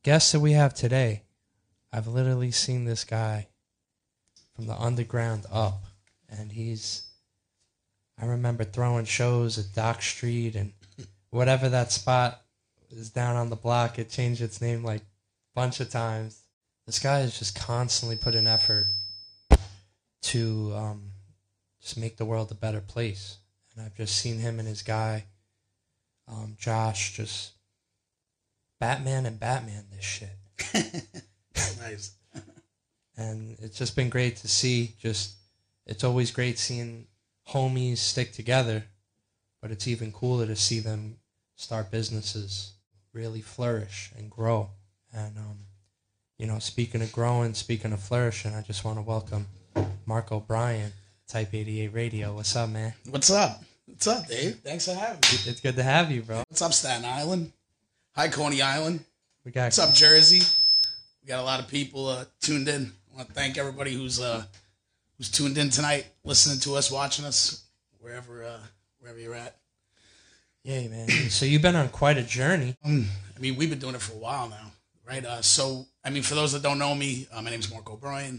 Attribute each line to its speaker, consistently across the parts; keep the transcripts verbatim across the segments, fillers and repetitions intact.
Speaker 1: guest that we have today, I've literally seen this guy from the underground up, and he's, I remember throwing shows at Dock Street and whatever that spot is down on the block, it changed its name like a bunch of times. This guy is just constantly putting effort to um, just make the world a better place. And I've just seen him and his guy, um, Josh, just Batman and Batman this shit.
Speaker 2: Nice.
Speaker 1: And it's just been great to see. Just, it's always great seeing homies stick together, but it's even cooler to see them start businesses, really flourish and grow. And, um, you know, speaking of growing, speaking of flourishing, I just want to welcome Mark O'Brien, Type eighty-eight Radio. What's up, man?
Speaker 2: What's up? What's up, Dave? Thanks for having me.
Speaker 1: It's good to have you, bro.
Speaker 2: What's up, Staten Island? Hi, Coney Island.
Speaker 1: We got
Speaker 2: What's up, Jersey? We got a lot of people uh, tuned in. I want to thank everybody who's uh, who's tuned in tonight, listening to us, watching us, wherever uh, wherever you're at.
Speaker 1: Yeah, man. So you've been on quite a journey.
Speaker 2: Um, I mean, we've been doing it for a while now, right? Uh, so, I mean, for those that don't know me, uh, my name is Mark O'Brien,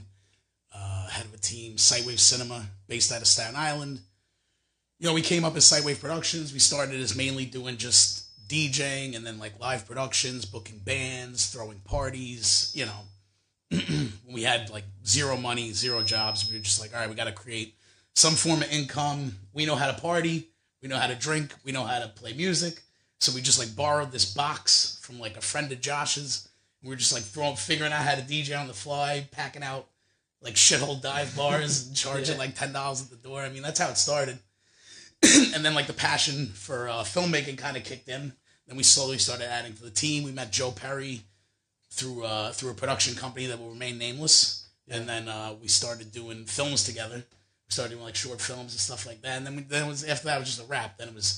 Speaker 2: uh, head of a team, Sightwave Cinema, based out of Staten Island. You know, we came up as Sightwave Productions. We started as mainly doing just DJing and then like live productions, booking bands, throwing parties, you know. We had like zero money, zero jobs. We were just like, all right, we got to create some form of income. We know how to party. We know how to drink. We know how to play music. So we just like borrowed this box from like a friend of Josh's. We were just like throwing, figuring out how to D J on the fly, packing out like shithole dive bars and charging yeah. like ten dollars at the door. I mean, that's how it started. And then like the passion for uh, filmmaking kind of kicked in. Then we slowly started adding to the team. We met Joe Perry through uh, through a production company that will remain nameless. Yeah. And then uh, we started doing films together. We started doing like short films and stuff like that. And then we, then it was after that it was just a wrap. Then it was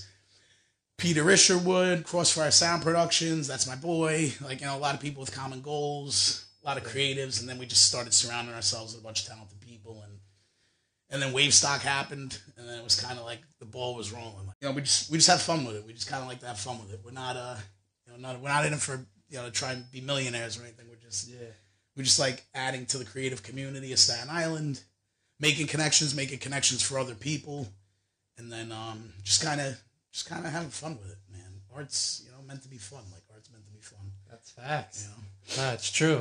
Speaker 2: Peter Isherwood, Crossfire Sound Productions. That's my boy. Like, you know, a lot of people with common goals, a lot of creatives. And then we just started surrounding ourselves with a bunch of talented people. And and then Wavestock happened. And then it was kind of like the ball was rolling. Like, you know, we just we just have fun with it. We just kind of like to have fun with it. We're not uh, you know, not we're not in it for you know to try and be millionaires or anything. We're just yeah, we just like adding to the creative community of Staten Island, making connections, making connections for other people, and then um, just kind of just kind of having fun with it, man. Art's you know meant to be fun. Like art's meant to be fun.
Speaker 1: That's facts.
Speaker 2: You know,
Speaker 1: no, it's true.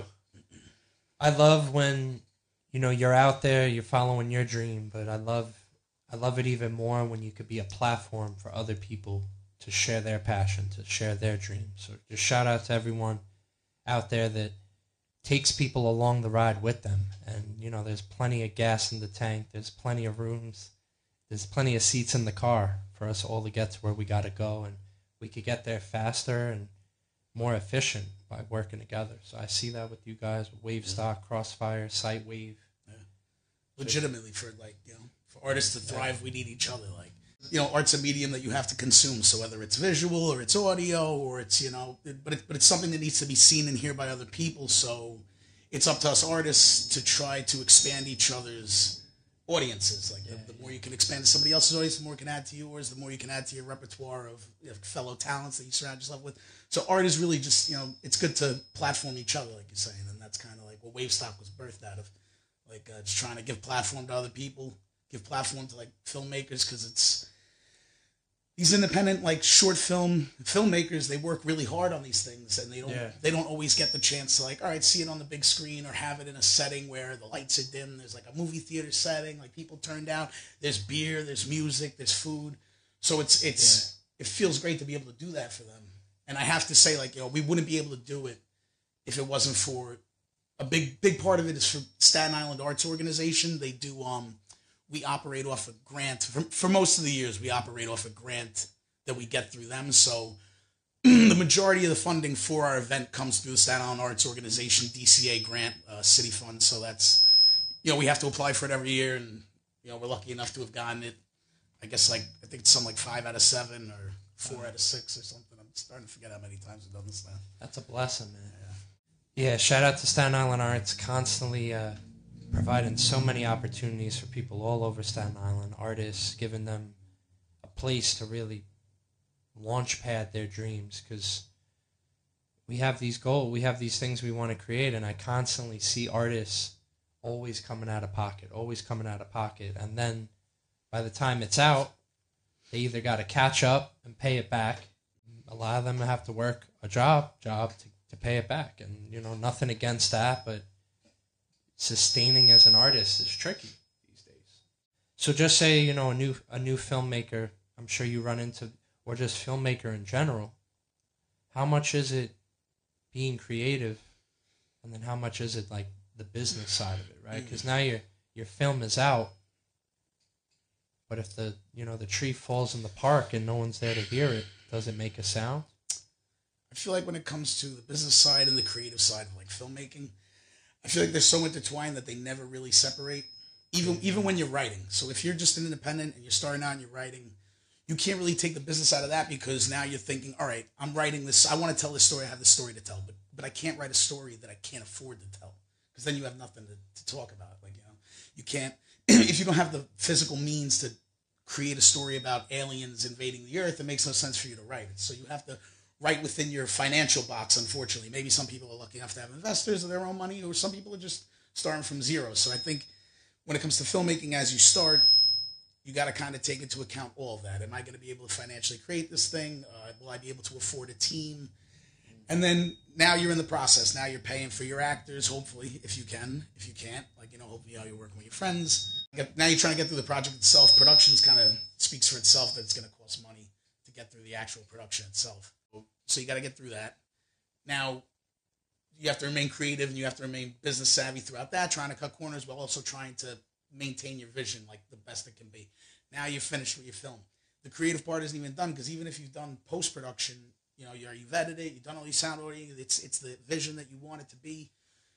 Speaker 1: I love when you know you're out there, you're following your dream, but I love. I love it even more when you could be a platform for other people to share their passion, to share their dreams. So just shout out to everyone out there that takes people along the ride with them. And, you know, there's plenty of gas in the tank. There's plenty of rooms. There's plenty of seats in the car for us all to get to where we got to go. And we could get there faster and more efficient by working together. So I see that with you guys, with Wavestock, Crossfire, Sightwave.
Speaker 2: Yeah. Legitimately for, like, you know, for artists to thrive, we need each other. Like, you know, art's a medium that you have to consume. So whether it's visual or it's audio or it's, you know, but it, but it's something that needs to be seen and heard by other people. So it's up to us artists to try to expand each other's audiences. Like yeah, the, the more you can expand to somebody else's audience, the more you can add to yours, the more you can add to your repertoire of you know, fellow talents that you surround yourself with. So art is really just, you know, it's good to platform each other, like you're saying. And that's kind of like what Wavestock was birthed out of. Like uh, just trying to give platform to other people. Give platform to like filmmakers because it's these independent like short film filmmakers. They work really hard on these things and they don't yeah. they don't always get the chance to like all right see it on the big screen or have it in a setting where the lights are dim. There's like a movie theater setting, like people turn down. There's beer, there's music, there's food. So it's it's yeah. it feels great to be able to do that for them. And I have to say like you know we wouldn't be able to do it if it wasn't for a big big part of it is for Staten Island Arts Organization. They do um. We operate off a grant. For, for most of the years, we operate off a grant that we get through them. So the majority of the funding for our event comes through the Staten Island Arts Organization, D C A grant, uh, city fund. So that's, you know, we have to apply for it every year. And, you know, we're lucky enough to have gotten it. I guess, like, I think it's some like five out of seven or four out of six or something. I'm starting to forget how many times we've done this now.
Speaker 1: That's a blessing, man. Yeah, yeah shout out to Staten Island Arts. Constantly, uh, providing so many opportunities for people all over Staten Island, artists, giving them a place to really launch pad their dreams. Because we have these goals, we have these things we want to create, and I constantly see artists always coming out of pocket, always coming out of pocket, and then by the time it's out, they either got to catch up and pay it back. A lot of them have to work a job, job to, to pay it back, and you know, nothing against that, but sustaining as an artist is tricky these days. So just say, you know, a new a new filmmaker, I'm sure you run into, or just filmmaker in general, how much is it being creative, and then how much is it like the business side of it, right? Because now your your film is out, but if the you know the tree falls in the park and no one's there to hear it, does it make a sound?
Speaker 2: I feel like when it comes to the business side and the creative side of like filmmaking, I feel like they're so intertwined that they never really separate, even even when you're writing. So if you're just an independent and you're starting out and you're writing, you can't really take the business out of that, because now you're thinking, all right, I'm writing this. I want to tell this story. I have this story to tell, but but I can't write a story that I can't afford to tell, because then you have nothing to, to talk about. Like, you know, you can't, if you don't have the physical means to create a story about aliens invading the earth, it makes no sense for you to write it. So you have to write within your financial box, unfortunately. Maybe some people are lucky enough to have investors of their own money, or some people are just starting from zero. So I think when it comes to filmmaking, as you start, you got to kind of take into account all of that. Am I going to be able to financially create this thing? Uh, will I be able to afford a team? And then now you're in the process. Now you're paying for your actors, hopefully, if you can. If you can't, like, you know, hopefully you're working with your friends. Now you're trying to get through the project itself. Productions kind of speaks for itself that it's going to cost money to get through the actual production itself. So you got to get through that. Now, you have to remain creative and you have to remain business savvy throughout that, trying to cut corners while also trying to maintain your vision like the best it can be. Now you're finished with your film. The creative part isn't even done, because even if you've done post-production, you know, you're, you've edited it, you've done all these sound audio, it's it's the vision that you want it to be.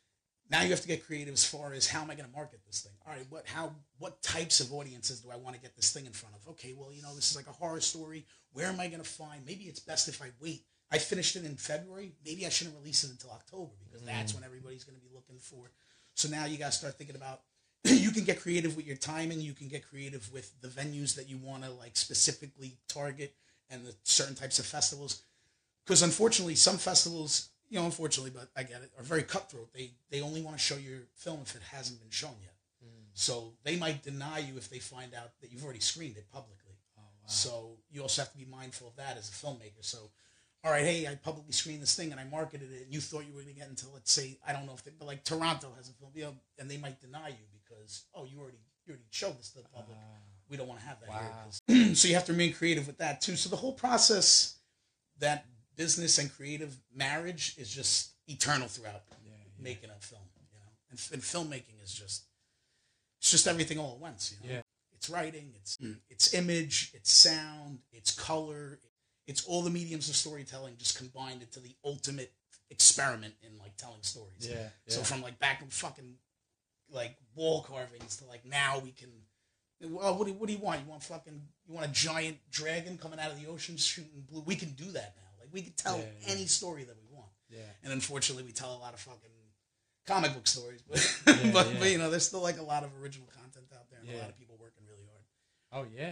Speaker 2: Now you have to get creative as far as, how am I going to market this thing? All right, what how what types of audiences do I want to get this thing in front of? Okay, well, you know, this is like a horror story. Where am I going to find? Maybe it's best if I wait. I finished it in February. Maybe I shouldn't release it until October, because mm. that's when everybody's going to be looking for. So now you got to start thinking about, you can get creative with your timing. You can get creative with the venues that you want to like specifically target, and the certain types of festivals. Because unfortunately, some festivals, you know, unfortunately, but I get it, are very cutthroat. They they only want to show your film if it hasn't been shown yet. Mm. So they might deny you if they find out that you've already screened it publicly. Oh, wow. So you also have to be mindful of that as a filmmaker. So, all right, hey, I publicly screened this thing and I marketed it, and you thought you were going to get into, let's say, I don't know if they, but like Toronto has a film, you know, and they might deny you because, oh, you already you already showed this to the public. Uh, we don't want to have that wow. here. So you have to remain creative with that too. So the whole process, that business and creative marriage, is just eternal throughout yeah, yeah. making a film, you know. And, and filmmaking is just, it's just everything all at once, you know. Yeah. It's writing, it's it's image, it's sound, it's color, it's all the mediums of storytelling just combined into the ultimate experiment in like telling stories.
Speaker 1: Yeah. yeah.
Speaker 2: So from like back in fucking like wall carvings to like now we can. Well, what do, what do you want? You want fucking you want a giant dragon coming out of the ocean shooting blue? We can do that now. Like we can tell yeah, yeah. any story that we want.
Speaker 1: Yeah.
Speaker 2: And unfortunately, we tell a lot of fucking comic book stories, but
Speaker 1: yeah,
Speaker 2: but,
Speaker 1: yeah.
Speaker 2: but you know, there's still like a lot of original content out there, and
Speaker 1: yeah.
Speaker 2: a lot of people working really hard.
Speaker 1: Oh yeah.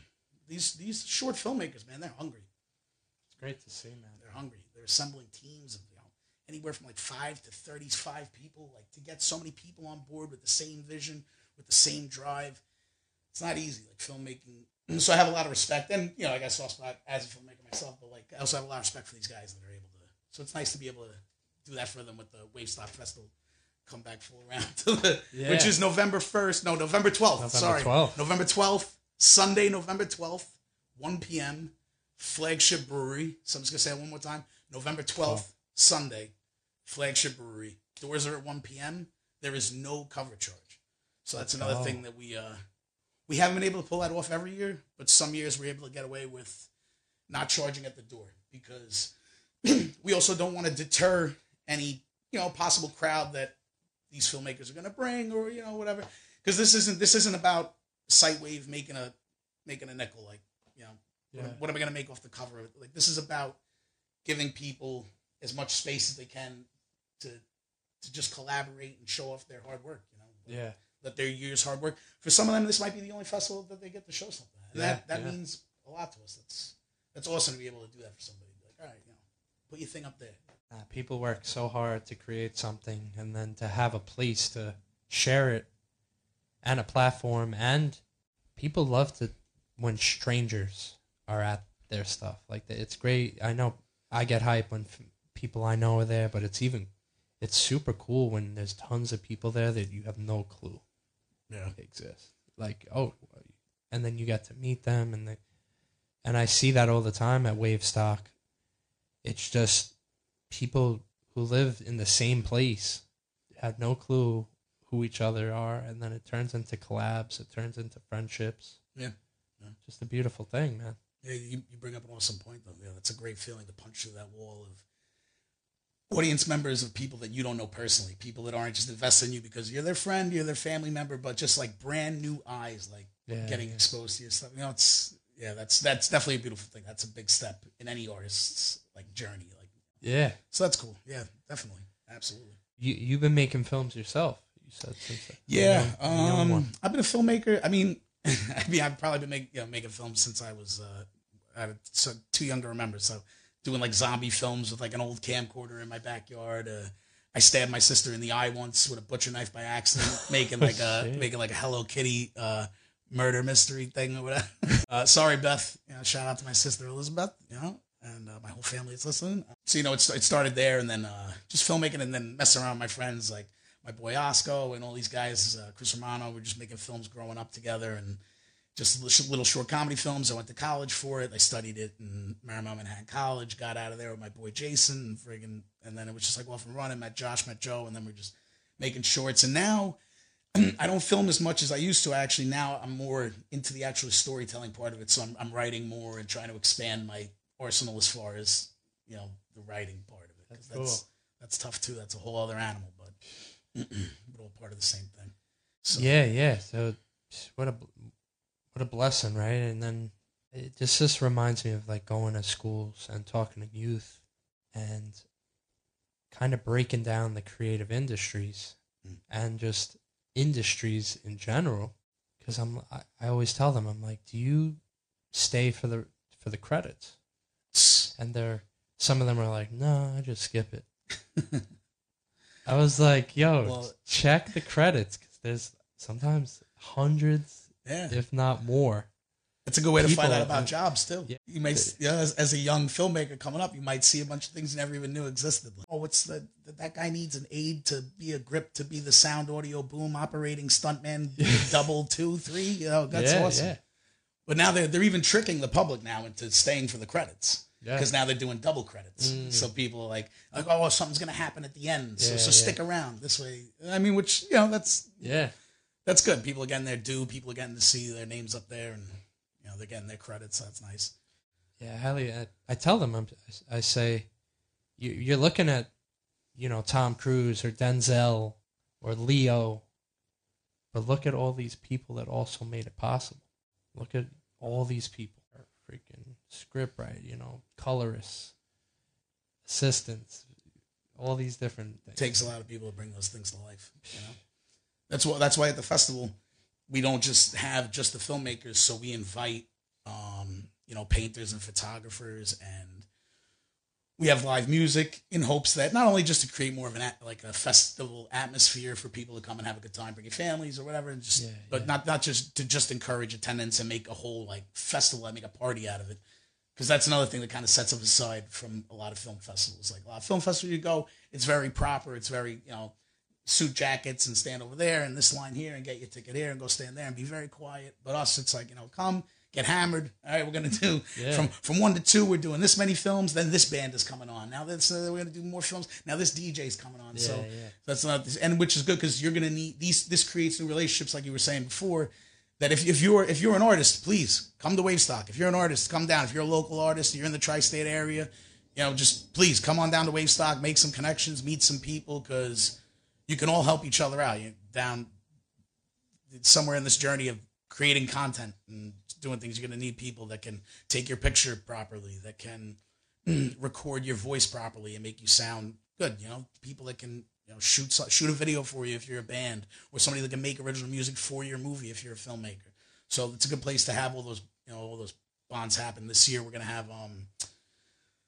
Speaker 2: these these short filmmakers, man, they're hungry.
Speaker 1: It's great to see, man.
Speaker 2: They're hungry. They're assembling teams of, you know, anywhere from like five to thirty-five people. Like to get so many people on board with the same vision, with the same drive. It's not easy, like filmmaking. So I have a lot of respect, and you know, I guess also as a filmmaker myself, but like I also have a lot of respect for these guys that are able to. So it's nice to be able to do that for them with the Wave Stop Festival. Come back full around to the, yeah. which is November first. No, November twelfth. November sorry, twelfth. November twelfth. Sunday, November twelfth, one p.m. Flagship Brewery. So I'm just gonna say it one more time. November twelfth, oh. Sunday, Flagship Brewery. Doors are at one p.m. There is no cover charge. So that's another oh. thing that we. Uh, We haven't been able to pull that off every year, but some years we're able to get away with not charging at the door, because we also don't want to deter any, you know, possible crowd that these filmmakers are going to bring, or, you know, whatever. Because this isn't this isn't about Sightwave making a making a nickel, like, you know, yeah. what, what am I going to make off the cover of it? Like, this is about giving people as much space as they can to to just collaborate and show off their hard work, you know.
Speaker 1: Yeah.
Speaker 2: That their year's hard work. For some of them, this might be the only festival that they get to show something. And
Speaker 1: yeah,
Speaker 2: that that
Speaker 1: yeah.
Speaker 2: means a lot to us. That's that's awesome to be able to do that for somebody. Like, all right, you know, put your thing up there.
Speaker 1: Uh, people work so hard to create something, and then to have a place to share it, and a platform, and people love to when strangers are at their stuff. Like it's great. I know I get hype when f- people I know are there, but it's even it's super cool when there's tons of people there that you have no clue
Speaker 2: yeah.
Speaker 1: exist. Like oh, and then you get to meet them, and they, and I see that all the time at Wavestock. It's just people who live in the same place have no clue who each other are, and then it turns into collabs. It turns into friendships.
Speaker 2: Yeah, yeah.
Speaker 1: Just a beautiful thing, man.
Speaker 2: Yeah, you, you bring up an awesome point, though. Yeah, that's a great feeling to punch through that wall of audience members of people that you don't know personally, people that aren't just invested in you because you're their friend, you're their family member, but just like brand new eyes, like
Speaker 1: yeah,
Speaker 2: getting
Speaker 1: yeah.
Speaker 2: exposed to your stuff. You know, it's yeah, that's that's definitely a beautiful thing. That's a big step in any artist's like journey. Like,
Speaker 1: yeah,
Speaker 2: so that's cool. Yeah, definitely, absolutely.
Speaker 1: You you've been making films yourself. You said since the,
Speaker 2: yeah,
Speaker 1: the young, the young
Speaker 2: um,
Speaker 1: one.
Speaker 2: I've been a filmmaker. I mean, I mean, I've probably been make, you know, making films since I was uh, I had so too young to remember. So doing like zombie films with like an old camcorder in my backyard. Uh, I stabbed my sister in the eye once with a butcher knife by accident, making like a
Speaker 1: Shit.
Speaker 2: making like a Hello Kitty uh, murder mystery thing or whatever. Uh, sorry, Beth. You know, shout out to my sister Elizabeth. You know, and uh, my whole family is listening. So you know, it, it started there, and then uh, just filmmaking, and then messing around with my friends like my boy Osco and all these guys, uh, Chris Romano. We're just making films growing up together, and just little short comedy films. I went to college for it. I studied it in Marymount Manhattan College. Got out of there with my boy Jason, and friggin', and then it was just like off and running. Met Josh, met Joe, and then we're just making shorts. And now I don't film as much as I used to. Actually, now I'm more into the actual storytelling part of it. So I'm, I'm writing more and trying to expand my arsenal as far as, you know, the writing part of it.
Speaker 1: That's
Speaker 2: that's
Speaker 1: cool.
Speaker 2: that's tough too. That's a whole other animal, but but all part of the same thing. So,
Speaker 1: Yeah, yeah. So what a what a blessing, right? And then it just just reminds me of like going to schools and talking to youth and kind of breaking down the creative industries
Speaker 2: Mm.
Speaker 1: and just industries in general. Because I'm I, I always tell them, I'm like, do you stay for the for the credits? And they're some of them are like, no, I just skip it. I was like, yo,
Speaker 2: Well-
Speaker 1: check the credits because there's sometimes hundreds,
Speaker 2: yeah.
Speaker 1: if not more.
Speaker 2: It's a good way to
Speaker 1: People
Speaker 2: find out
Speaker 1: are-
Speaker 2: about jobs too.
Speaker 1: Yeah.
Speaker 2: You might, you know, as, as a young filmmaker coming up, you might see a bunch of things you never even knew existed. Like, oh, what's the that guy needs an aide to be a grip to be the sound audio boom operating stuntman double two three. You know, that's
Speaker 1: yeah,
Speaker 2: awesome.
Speaker 1: Yeah,
Speaker 2: But now they're they're even tricking the public now into staying for the credits.
Speaker 1: yeah.
Speaker 2: Because now they're doing double credits,
Speaker 1: Mm.
Speaker 2: so people are like, like, oh, something's gonna happen at the end, so
Speaker 1: Yeah,
Speaker 2: so
Speaker 1: yeah.
Speaker 2: stick around this way. I mean, which you know, that's
Speaker 1: Yeah.
Speaker 2: that's good. People are getting their due. People are getting to see their names up there, and you know they're getting their credits. So that's nice.
Speaker 1: Yeah, Hallie, I, I tell them, I'm, I say, you, you're looking at, you know, Tom Cruise or Denzel or Leo, but look at all these people that also made it possible. Look at all these people. Freaking scriptwriter, you know, colorists, assistants, all these different things.
Speaker 2: It takes a lot of people to bring those things to life. You know, that's why that's why at the festival we don't just have just the filmmakers. So we invite, um, you know, painters and photographers, and we have live music in hopes that not only just to create more of an at, like a festival atmosphere for people to come and have a good time, bring your families or whatever, and just
Speaker 1: Yeah,
Speaker 2: but
Speaker 1: yeah.
Speaker 2: not not just to just encourage attendance and make a whole like festival and make a party out of it. Because that's another thing that kind of sets us aside from a lot of film festivals. Like a lot of film festivals, you go, it's very proper. It's very, you know, suit jackets and stand over there and this line here and get your ticket here and go stand there and be very quiet. But us, it's like, you know, come, get hammered. All right, we're going to do
Speaker 1: Yeah.
Speaker 2: from, from one to two, we're doing this many films. Then this band is coming on. Now this, uh, we're going to do more films. Now this D J's coming on.
Speaker 1: Yeah,
Speaker 2: so
Speaker 1: yeah.
Speaker 2: that's not, and which is good because you're going to need these, this creates new relationships like you were saying before. That if, if you're if you're an artist, please come to Wavestock. If you're an artist, come down. If you're a local artist, you're in the tri-state area, you know, just please come on down to Wavestock, make some connections, meet some people, because you can all help each other out. You're down somewhere in this journey of creating content and doing things. You're going to need people that can take your picture properly, that can record your voice properly and make you sound good. You know, people that can, you know, shoot shoot a video for you if you're a band, or somebody that can make original music for your movie if you're a filmmaker. So it's a good place to have all those, you know, all those bonds happen. This year we're gonna have um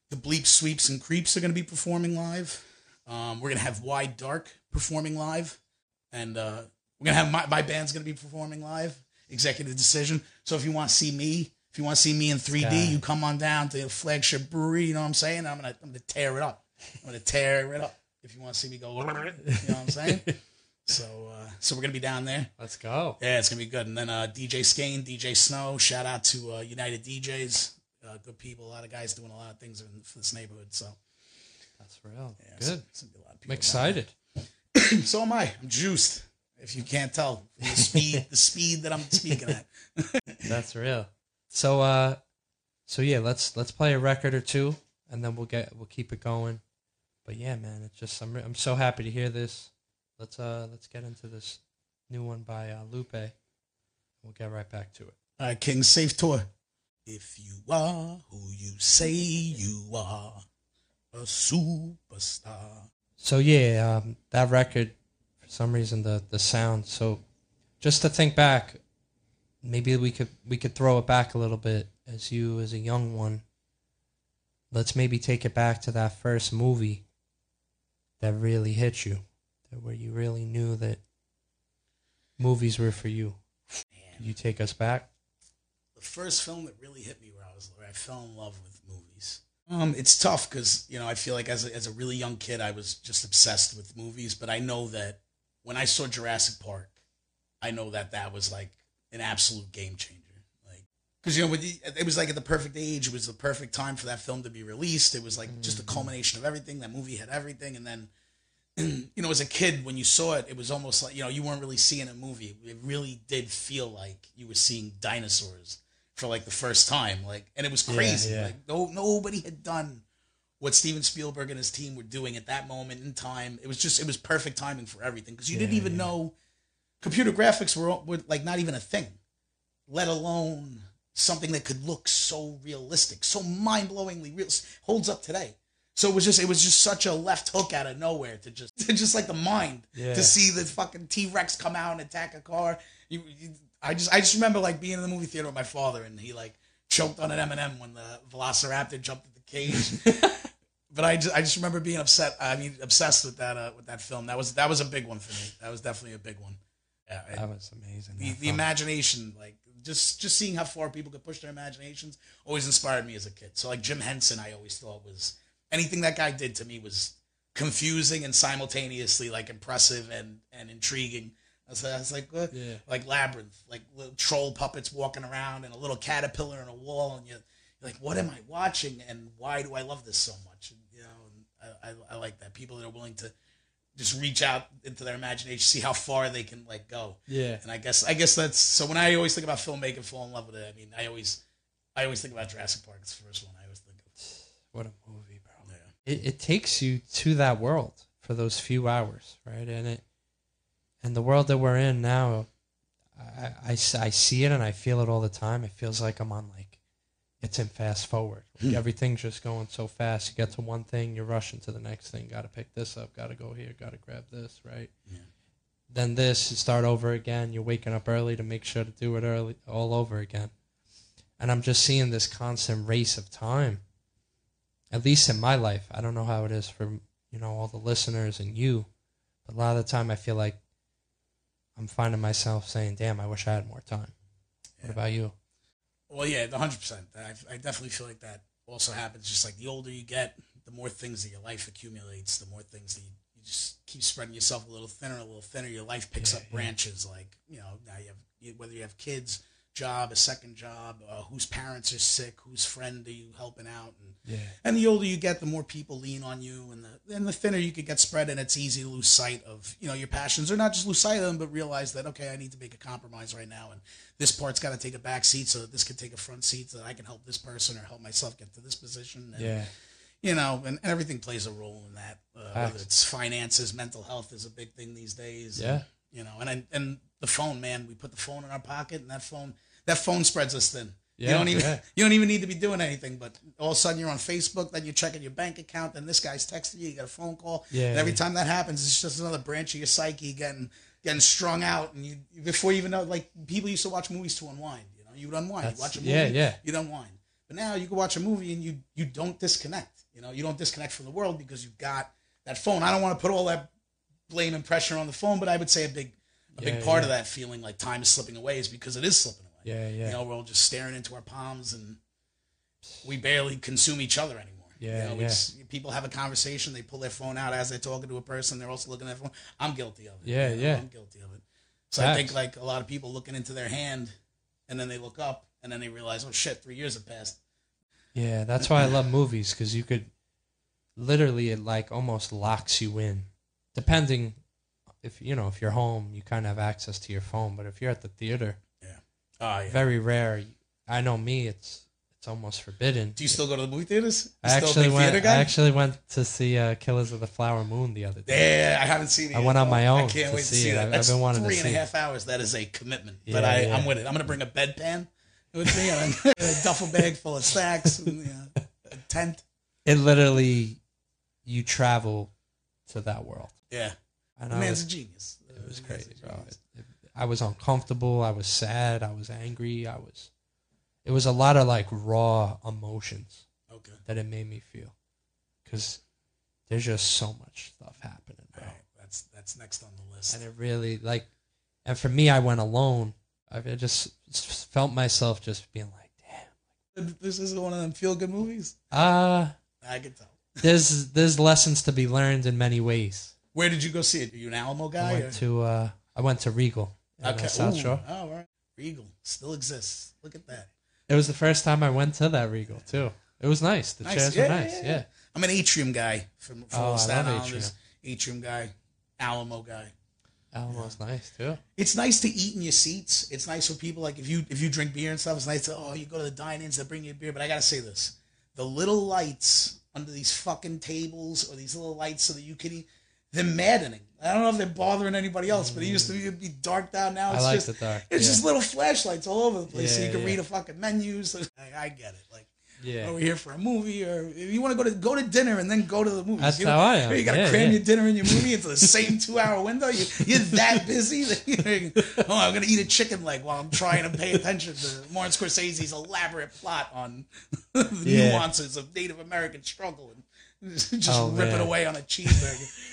Speaker 2: The Bleep Sweeps and Creeps are going to be performing live. Um, we're going to have Wide Dark performing live. And uh, we're going to have my, my band's going to be performing live. Executive Decision. So if you want to see me, if you want to see me in three D, yeah. you come on down to the Flagship Brewery. You know what I'm saying? I'm going to I'm gonna tear it up. I'm going to tear it up. If you want to see me go, you know what I'm saying? So uh, so we're going to be down there.
Speaker 1: Let's go.
Speaker 2: Yeah, it's going to be good. And then uh, D J Skane, D J Snow, shout out to uh, United D Js. Uh, good people, a lot of guys doing a lot of things in, for this neighborhood. So
Speaker 1: that's real.
Speaker 2: Yeah,
Speaker 1: good.
Speaker 2: So, so a lot of
Speaker 1: I'm excited.
Speaker 2: So am I. I'm juiced. If you can't tell, the speed, the speed that I'm speaking at.
Speaker 1: That's real. So, uh, so yeah, let's let's play a record or two, and then we'll get we'll keep it going. But yeah, man, it's just I'm I'm so happy to hear this. Let's uh let's get into this new one by uh, Lupe. We'll get right back to it.
Speaker 2: All right, King, safe tour. If you are who you say you are, a superstar.
Speaker 1: So yeah, um, that record, for some reason, the the sound. So just to think back, maybe we could we could throw it back a little bit as you as a young one. Let's maybe take it back to that first movie that really hit you, that where you really knew that movies were for you.
Speaker 2: Man.
Speaker 1: Could you take us back?
Speaker 2: The first film that really hit me where I was where I fell in love with movies. Um, it's tough because you know I feel like as a, as a really young kid I was just obsessed with movies, but I know that when I saw Jurassic Park, I know that that was like an absolute game changer. Like because you know it was like at the perfect age, it was the perfect time for that film to be released. It was like mm-hmm. just a culmination of everything. That movie had everything, and then you know as a kid when you saw it, it was almost like you know you weren't really seeing a movie. It really did feel like you were seeing dinosaurs for like the first time, like, and it was crazy. Yeah, yeah. Like, no, nobody had done what Steven Spielberg and his team were doing at that moment in time. It was just, it was perfect timing for everything because you yeah, didn't even yeah. know computer graphics were, were like not even a thing, let alone something that could look so realistic, so mind-blowingly real, holds up today. So it was just, it was just such a left hook out of nowhere to just, to just like the mind yeah. to see the fucking T-Rex come out and attack a car. You, you I just I just remember like being in the movie theater with my father and he like choked on an M and M when the Velociraptor jumped at the cage. But I just I just remember being upset. I mean obsessed with that uh, with that film. That was that was a big one for me. That was definitely a big one.
Speaker 1: Yeah, that was amazing.
Speaker 2: The, the imagination, like just just seeing how far people could push their imaginations, always inspired me as a kid. So like Jim Henson, I always thought was anything that guy did to me was confusing and simultaneously like impressive and and intriguing. I was, I was like, uh, yeah. like Labyrinth, like little troll puppets walking around and a little caterpillar on a wall, and you're, you're like, what am I watching, and why do I love this so much? And, you know, and I, I, I like that people that are willing to just reach out into their imagination, see how far they can like go.
Speaker 1: Yeah.
Speaker 2: And I guess I guess that's so. When I always think about filmmaking, fall in love with it. I mean, I always I always think about Jurassic Park. It's the first one I always think of.
Speaker 1: What a movie, bro!
Speaker 2: Yeah.
Speaker 1: It it takes you to that world for those few hours, right? And it. And the world that we're in now, I, I, I see it and I feel it all the time. It feels like I'm on like, it's in fast forward. Like everything's just going so fast. You get to one thing, you're rushing to the next thing. Got to pick this up. Got to go here. Got to grab this, right?
Speaker 2: Yeah.
Speaker 1: Then this, you start over again. You're waking up early to make sure to do it early, all over again. And I'm just seeing this constant race of time. At least in my life. I don't know how it is for, you know, all the listeners and you. But a lot of the time I feel like I'm finding myself saying, damn, I wish I had more time. Yeah. What about you?
Speaker 2: Well, yeah, one hundred percent. I, I definitely feel like that also happens. Just like the older you get, the more things that your life accumulates, the more things that you, you just keep spreading yourself a little thinner, a little thinner. Your life picks
Speaker 1: yeah,
Speaker 2: up
Speaker 1: yeah.
Speaker 2: branches. Like, you know, now you have, whether you have kids, job, a second job, uh, whose parents are sick, whose friend are you helping out, and
Speaker 1: yeah.
Speaker 2: and the older you get, the more people lean on you, and the and the thinner you could get spread, and it's easy to lose sight of you know your passions, or not just lose sight of them, but realize that okay, I need to make a compromise right now, and this part's got to take a back seat so that this can take a front seat, so that I can help this person or help myself get to this position. And,
Speaker 1: yeah.
Speaker 2: You know, and everything plays a role in that. Uh, whether it's finances, mental health is a big thing these days.
Speaker 1: Yeah.
Speaker 2: And, you know, and I, and the phone, man, we put the phone in our pocket, and that phone that phone spreads us thin.
Speaker 1: Yeah,
Speaker 2: you don't even
Speaker 1: yeah.
Speaker 2: you don't even need to be doing anything, but all of a sudden you're on Facebook, then you're checking your bank account, then this guy's texting you, you got a phone call.
Speaker 1: Yeah.
Speaker 2: And every
Speaker 1: yeah.
Speaker 2: time that happens, it's just another branch of your psyche getting getting strung out, and you before you even know, like people used to watch movies to unwind. You know, you would unwind, you watch a movie,
Speaker 1: yeah, yeah.
Speaker 2: you'd unwind. But now you can watch a movie and you you don't disconnect. You know, you don't disconnect from the world because you've got that phone. I don't want to put all that blame and pressure on the phone, but I would say a big a
Speaker 1: Yeah,
Speaker 2: big part
Speaker 1: yeah.
Speaker 2: of that feeling like time is slipping away is because it is slipping away.
Speaker 1: Yeah, yeah.
Speaker 2: You know, we're all just staring into our palms and we barely consume each other anymore.
Speaker 1: Yeah,
Speaker 2: you know,
Speaker 1: yeah.
Speaker 2: it's, people have a conversation, they pull their phone out as they're talking to a person, they're also looking at their phone. I'm guilty of it.
Speaker 1: Yeah,
Speaker 2: you know,
Speaker 1: yeah.
Speaker 2: I'm guilty of it. So I
Speaker 1: Facts.
Speaker 2: think like a lot of people looking into their hand and then they look up and then they realize, oh shit, three years have passed.
Speaker 1: Yeah, that's why I love movies, because you could literally, it like almost locks you in. Depending if you know if you're home, you kind of have access to your phone, but if you're at the theater,
Speaker 2: Yeah. Oh, yeah.
Speaker 1: very rare. I know me, it's it's almost forbidden.
Speaker 2: Do you still go to the movie theaters? You
Speaker 1: I
Speaker 2: still a
Speaker 1: actually
Speaker 2: big
Speaker 1: went.
Speaker 2: theater
Speaker 1: I
Speaker 2: guy?
Speaker 1: actually went to see uh, Killers of the Flower Moon the other day.
Speaker 2: Yeah, I haven't seen it
Speaker 1: I
Speaker 2: yet,
Speaker 1: went on
Speaker 2: though.
Speaker 1: my own
Speaker 2: I can't
Speaker 1: to
Speaker 2: wait to
Speaker 1: see
Speaker 2: see
Speaker 1: it.
Speaker 2: that.
Speaker 1: I've- I've
Speaker 2: That's
Speaker 1: been wanting to
Speaker 2: three and a
Speaker 1: see it.
Speaker 2: half hours. That is a commitment.
Speaker 1: Yeah,
Speaker 2: but I,
Speaker 1: yeah.
Speaker 2: I'm with it. I'm going to bring a bedpan with me and a duffel bag full of snacks and yeah, a tent.
Speaker 1: It literally, you travel to that world.
Speaker 2: Yeah.
Speaker 1: I
Speaker 2: The
Speaker 1: know
Speaker 2: man's
Speaker 1: it,
Speaker 2: a genius.
Speaker 1: it was
Speaker 2: The man's a
Speaker 1: crazy, bro.
Speaker 2: genius.
Speaker 1: It, it, I was uncomfortable. I was sad. I was angry. I was. It was a lot of like raw emotions
Speaker 2: Okay.
Speaker 1: that it made me feel, because there's just so much stuff happening, bro.
Speaker 2: All right. That's, that's next on the list.
Speaker 1: And it really like, and for me, I went alone. I just felt myself just being like, damn.
Speaker 2: This is one of them feel-good movies?
Speaker 1: Uh
Speaker 2: I can tell.
Speaker 1: there's there's lessons to be learned in many ways.
Speaker 2: Where did you go see it? Are you an Alamo guy?
Speaker 1: I went
Speaker 2: or?
Speaker 1: to uh I went to Regal in
Speaker 2: Okay.
Speaker 1: uh, South
Speaker 2: Ooh.
Speaker 1: Shore.
Speaker 2: Oh, all right. Regal still exists. Look at that.
Speaker 1: It was the first time I went to that Regal too. It was nice. The
Speaker 2: Nice.
Speaker 1: chairs
Speaker 2: Yeah,
Speaker 1: were
Speaker 2: yeah,
Speaker 1: nice.
Speaker 2: yeah.
Speaker 1: Yeah.
Speaker 2: I'm an Atrium guy from, from
Speaker 1: Oh, I
Speaker 2: Staten
Speaker 1: love
Speaker 2: Islanders. Atrium guy, Alamo guy.
Speaker 1: Alamo's nice too.
Speaker 2: It's nice to eat in your seats. It's nice for people like if you if you drink beer and stuff. It's nice to oh you go to the dine-ins that bring you beer. But I gotta say this: the little lights under these fucking tables or these little lights so that you can eat, they're maddening. I don't know if they're bothering anybody else, but it used to be, it'd be dark down now.
Speaker 1: I
Speaker 2: It's
Speaker 1: like
Speaker 2: just
Speaker 1: the dark.
Speaker 2: it's
Speaker 1: yeah.
Speaker 2: just little flashlights all over the place so
Speaker 1: Yeah,
Speaker 2: you can
Speaker 1: yeah.
Speaker 2: read a fucking menu. So I, I get it. Like
Speaker 1: yeah.
Speaker 2: over here for a movie, or if you want to go to go to dinner and then go to the movies.
Speaker 1: That's
Speaker 2: you know?
Speaker 1: how I am.
Speaker 2: You got to
Speaker 1: Yeah,
Speaker 2: cram
Speaker 1: yeah.
Speaker 2: your dinner and your movie into the same two-hour window. You, you're that busy. That you're, oh, I'm gonna eat a chicken leg while I'm trying to pay attention to Martin Scorsese's elaborate plot on the
Speaker 1: Yeah.
Speaker 2: nuances of Native American struggle and just
Speaker 1: Oh,
Speaker 2: rip it
Speaker 1: man.
Speaker 2: away on a cheeseburger.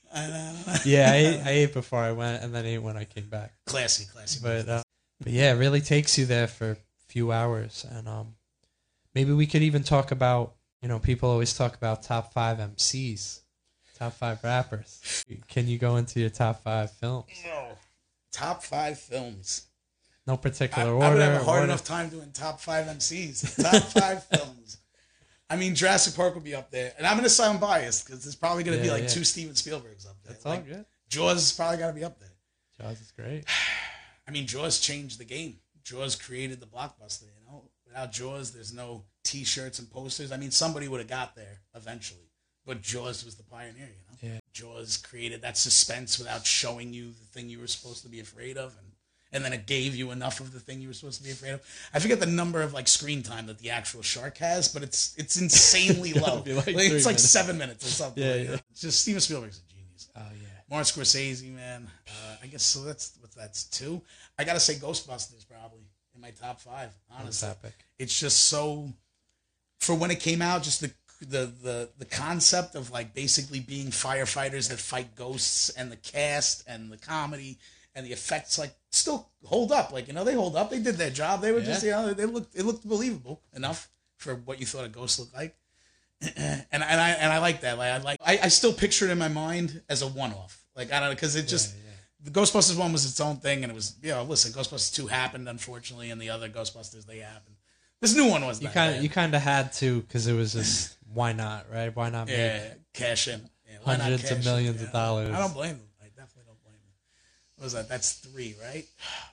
Speaker 2: uh,
Speaker 1: Yeah, I ate, I ate before I went, and then ate when I came back.
Speaker 2: classy, classy.
Speaker 1: But uh, but yeah, it really takes you there for a few hours, and um, maybe we could even talk about, you know, people always talk about top five M Cs, top five rappers. Can you go into your top five films?
Speaker 2: No. Top five films.
Speaker 1: No
Speaker 2: I,
Speaker 1: particular
Speaker 2: I
Speaker 1: order.
Speaker 2: would have a hard
Speaker 1: order.
Speaker 2: enough time doing top five M Cs. Top five films. I mean, Jurassic Park would be up there, and I'm gonna sound biased because there's probably gonna be
Speaker 1: Yeah,
Speaker 2: like
Speaker 1: yeah.
Speaker 2: two Steven Spielbergs up there.
Speaker 1: That's all
Speaker 2: Like,
Speaker 1: good.
Speaker 2: Jaws is probably gotta be up there.
Speaker 1: Jaws is great.
Speaker 2: I mean, Jaws changed the game. Jaws created the blockbuster. You know, without Jaws, there's no T-shirts and posters. I mean, somebody would have got there eventually, but Jaws was the pioneer. You know,
Speaker 1: Yeah.
Speaker 2: Jaws created that suspense without showing you the thing you were supposed to be afraid of, and and then it gave you enough of the thing you were supposed to be afraid of. I forget the number of like screen time that the actual shark has, but it's it's insanely low.
Speaker 1: be like
Speaker 2: Like,
Speaker 1: three
Speaker 2: it's like
Speaker 1: minutes.
Speaker 2: seven minutes or something.
Speaker 1: Yeah,
Speaker 2: like
Speaker 1: yeah.
Speaker 2: that. It's just Steven Spielberg's a genius.
Speaker 1: Oh yeah.
Speaker 2: Martin Scorsese, man. Uh, I guess so. That's what that's two. I gotta say Ghostbusters probably in my top five. Honestly,
Speaker 1: That's epic.
Speaker 2: it's just so. For when it came out, just the the the the concept of like basically being firefighters that fight ghosts and the cast and the comedy and the effects like still hold up. Like you know they hold up. They did their job. They were
Speaker 1: Yeah.
Speaker 2: just you know they looked it looked believable enough for what you thought a ghost looked like. and and I and I like that. Like I like I, I still picture it in my mind as a one off. Like I don't know because it just
Speaker 1: Yeah, yeah.
Speaker 2: the Ghostbusters one was its own thing and it was you know listen Ghostbusters two happened unfortunately and the other Ghostbusters they happened. This new one was
Speaker 1: You
Speaker 2: that
Speaker 1: kind
Speaker 2: bad.
Speaker 1: of you kind of had to, because it was just why not, right? Why not make
Speaker 2: yeah cash in yeah, why not
Speaker 1: hundreds
Speaker 2: cash
Speaker 1: of
Speaker 2: in?
Speaker 1: millions
Speaker 2: Yeah,
Speaker 1: of dollars?
Speaker 2: I don't blame them. I definitely don't blame them. What was that? That's three, right?